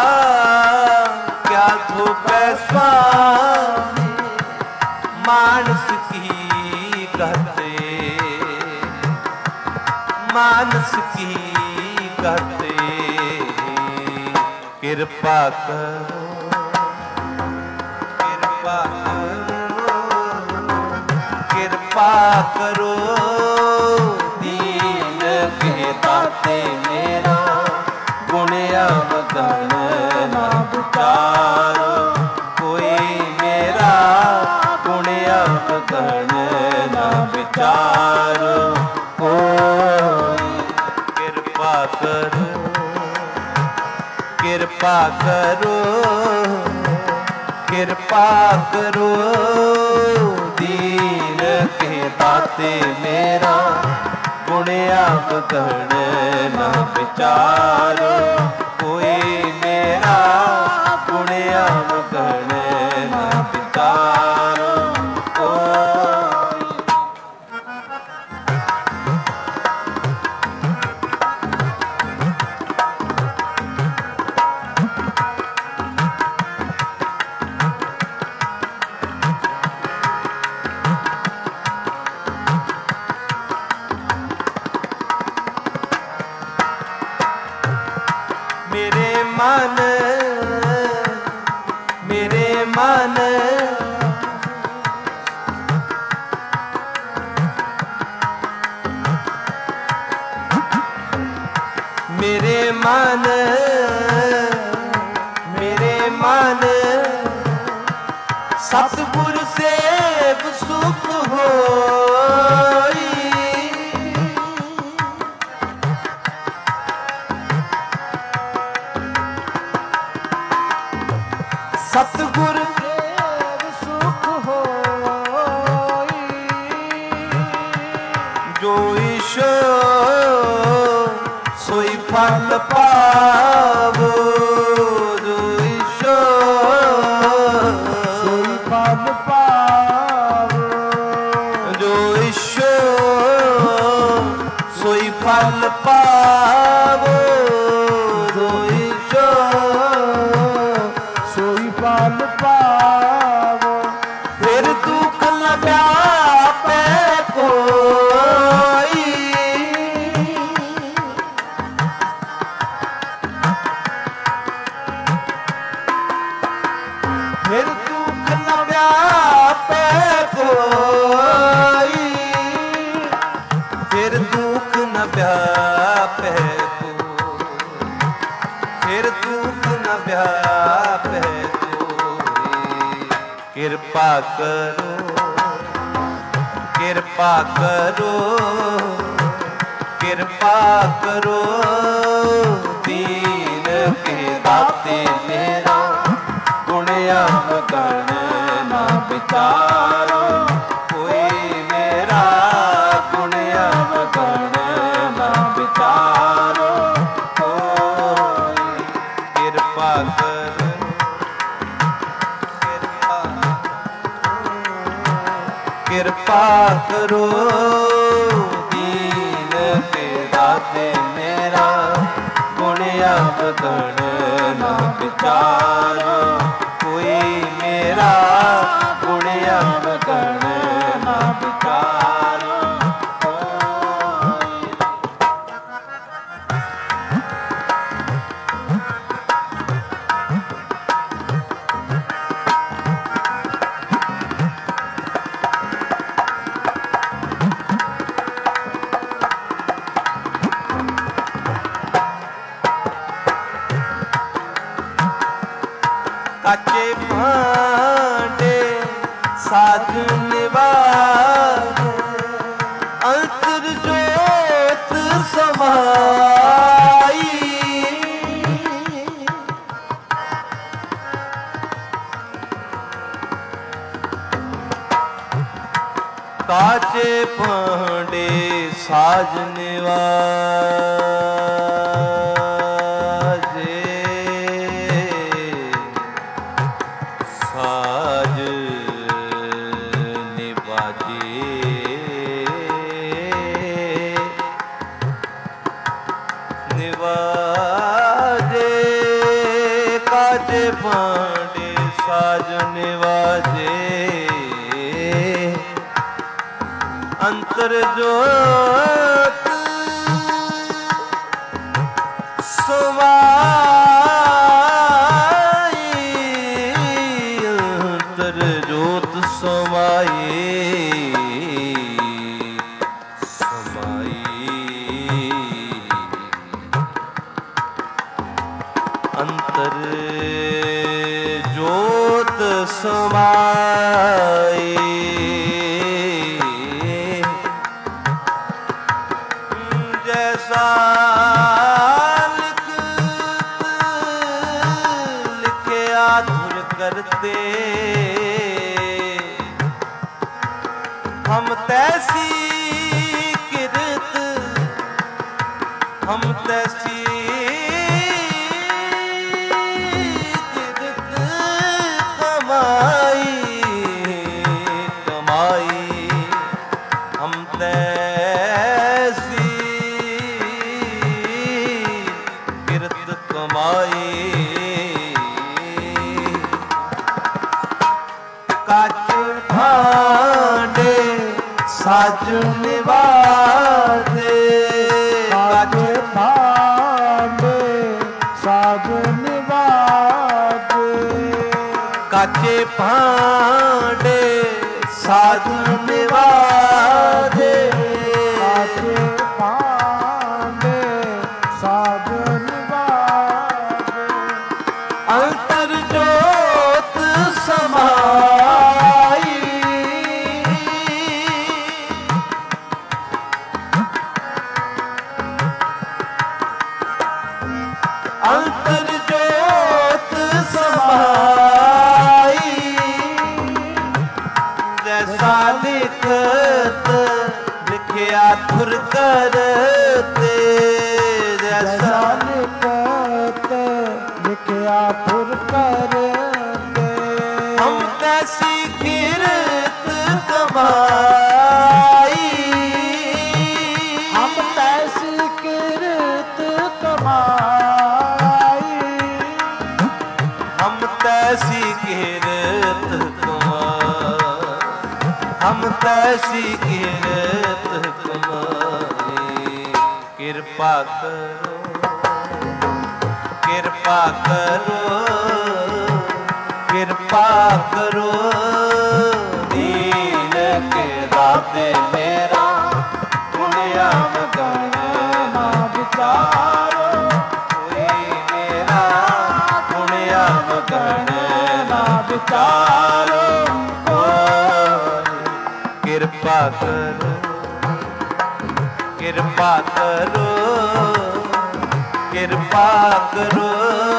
क्या तो है स्वामी। मानस की कहते, मानस की कहते। किरपा करो, किरपा करो, किरपा करो। दीन के दाते मेरा, गुण अवगण ना विचारो। कोई मेरा गुण अवगण ना विचारो। किरपा करो, किरपा करो, किरपा करो। दीन के दाते मेरा, गुण अवगण ना विचारो। कोई मेरा गुण अवगण ना विचारो। मन मेरे मन मेरे मन मेरे मन सतगुर सेव सुख होई सतगुर सेव सुख होई जो ईशो सोई फल पावो जो ईशो सोई फल पावो जो ईशो सोई फल पावो जो ईशो सोई फल पावो फिर दुख न व्यापे कोई फिर दुख न व्यापे कोई फिर दुख न व्यापे फिर दुख न व्यापे कृपा करो कृपा करो कृपा करो दीन के दाते मेरा गुणयाम गण ना विचारो कोई मेरा गुणयाम गण ना विचारो कोई कृपा करो कृपा करो दीन के दाते मेरा गुणयाम गण ना विचारो कोई मेरा गुणयाम गण ना विचारो काचे भांडे साध निवाज अंतर जोत समाई काचे भांडे साज निवाजे साज निवाजे निवाजे काजे भांडे साज निवाजे अंतर जोत समाई अंतर जोत समाई समाई अंतर जोत समाई जैसा लिखे आधुर करते हम तैसी किरत हम तैसी किरत कमाई कमाई हम तैसी किरत कमाई काच भांडे साज निवाजे काच भांडे साज निवाजे भांडे साधु निवाजे, काचे भांडे साधु निवाजे, अंतर जोत समाई, अंतर जोत समाई, जैसा लिखत लिखिया धुर करते, जैसा लिखत लिखिया धुर करते, हम कैसी किरत कमाई, हम कैसी किरत कमाई, हम कैसी किरत कमाई, हम कैसी किरत कमाई। कृपा करो, कृपा करो, कृपा करो, दीन के दाते मेरा पुण्य गण ना विचारो, कोई मेरा पुण्य गण ना विचारो, कृपा करो, कृपा करो, कृपा करो,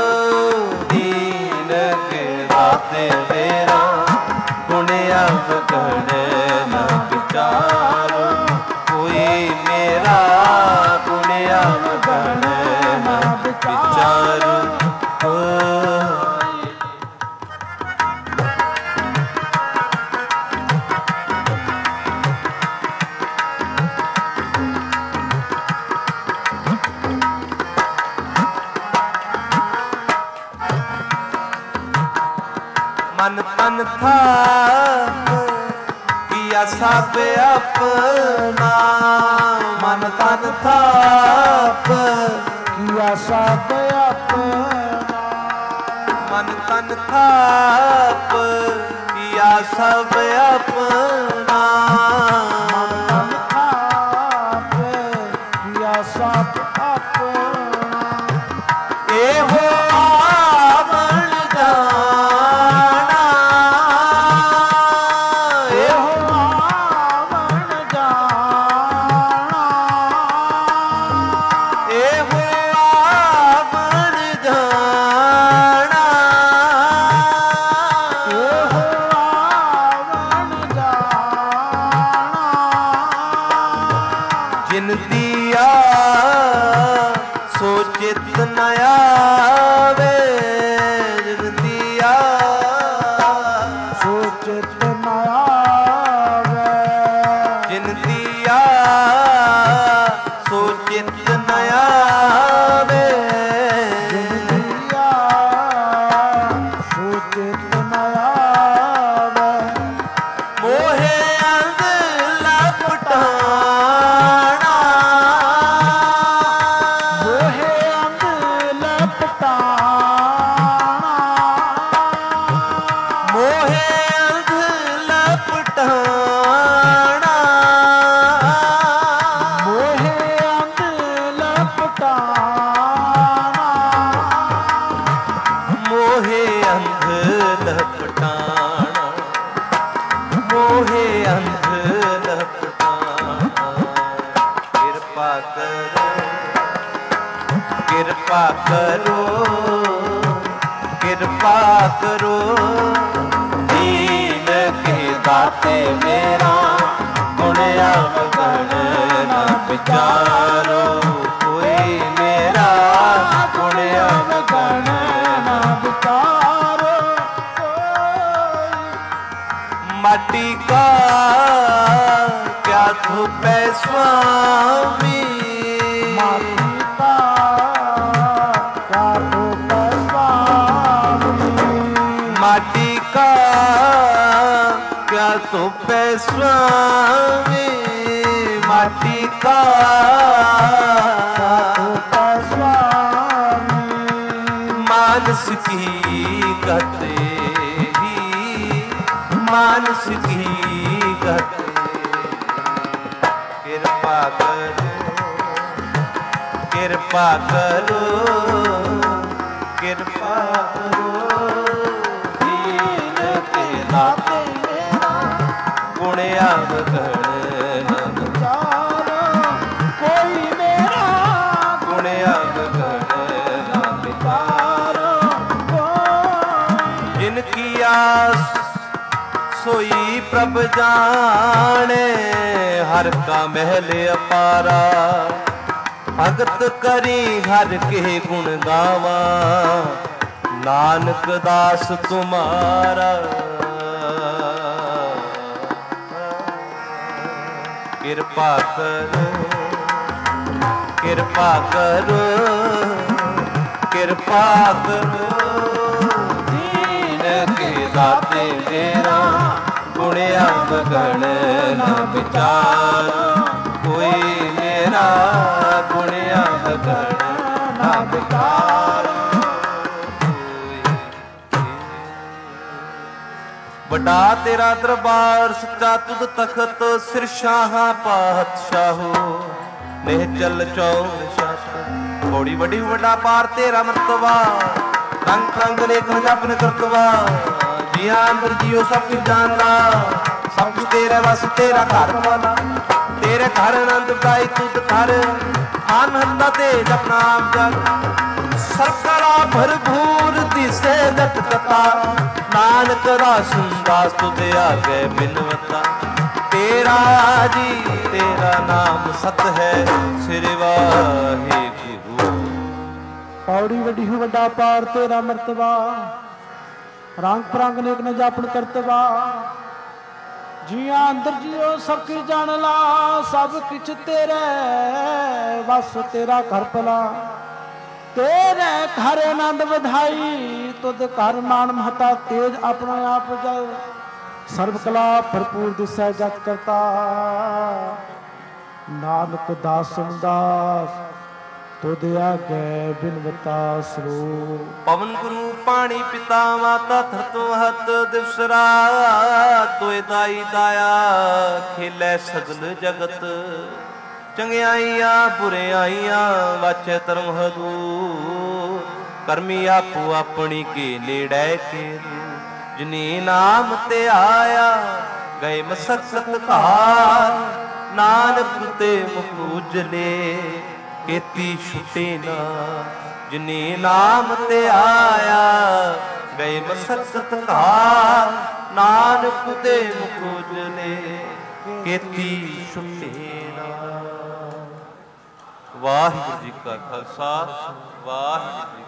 दीन के दाते मेरा पुण्य गण न विचारो, कोई मेरा पुण्य गण न विचारो। मन तन था किया सब अपना, मन तन था किया सब अपना, मन तन था किया सब अपना, मन थाप किया सब अपना, ए हो आवण जाना, ए हो आवण जाना, ए हो आवण जाना, ए हो आवण जाना, जिन दिया सो चित न आवे, जिन दिया सोचित न आवे, जिन दिया सो चित न आवे, जिंदगिया सोचित न आवे, मोहे अंग लपटाना, मोहे अंग लपटाना, मोहे अंग लपटाना, मोहे अंग लपटाना, मोहे अंध लपटाना, मोहे अंध लपटाना। कृपा करो, कृपा करो, कृपा करो, दीन के दाते मेरा पुण्य गण न विचारो, कोई मेरा पुण्य गण न विचारो, माटी का क्या धुपै स्वामी, माटी का क्या धूप स्वामी, माटी का क्या धुपै स्वामी, माटी का धूप स्वामी, मानस की गते ही ਕਿਰਪਾ ਕਰੋ ਕਿਰਪਾ ਕਰੋ ਕਿਰਪਾ ਕਰੋ ਦੀਨ ਕੇ ਦਾਤੇ ਮੇਰਾ ਗੁਣ ਅਵਗਣ ਨ ਵਿਚਾਰੋ ਕੋਈ ਮੇਰਾ ਗੁਣ ਅਵਗਣ ਨ ਵਿਚਾਰੋ ਕੋਈ ਜਿਨ ਕੀ ਆਸ सोई प्रभ जाने हर का महल अपारा भगत करी हर के गुण गावा नानक दास तुम्हारा कृपा करो कृपा करो कृपा करो दीन के दाते मेरा गुण अवगण न विचारो कोई मेरा गुण अवगण न विचारो बड़ा तेरा दरबार सच्चा तुद तखत सिर शाहा पातशाहो नेह चल चौक शाह बड़ी बड़ी बड़ा पार तेरा मर्तबा रंग रंग लेख जपन करतवा जिया अंदर जियो सब कुछ जानना सब कुछ तेरे बस तेरा घर वाला तेरे घर आनंद पाई तुद घर आनंद ते जपना आप जग सकला भरपूर दिसे जट कथा नानक दास दास तुद आगे बिनवता तेरा जी तेरा नाम सत है श्री वाहिगुरु पौड़ी वड्डी हूँ वड्डा पार तेरा मर्तबा रंग परंग नेक न जापन करतवा जिया अंदर जियो सब कुछ जान ला सब कुछ तेरे बस तेरा घर भला तेरे घर आनंद बधाई तुद घर मान महता तेज अपना आप जल सर्व कला भरपूर दिसै जत करता नानक दास दास तुद आगे बिनवता स्वरूप पवन गुरु पानी पिता माता धरतो हत दिवस रात तोय दाई दाया खेलै सगल जगत चंगियाइयां बुरियाइयां वाचे धर्म हदूर करमी आपो अपनी के नेड़े के जिनी नाम ते आया गए मसकत कार नानक ते मुख उजले केती छुटे ना जिने नाम ते आया गए मसकत कार नानक ते मुख उजले केती छुटे ना। वाहिगुरू जी का खालसा वाहिगुरू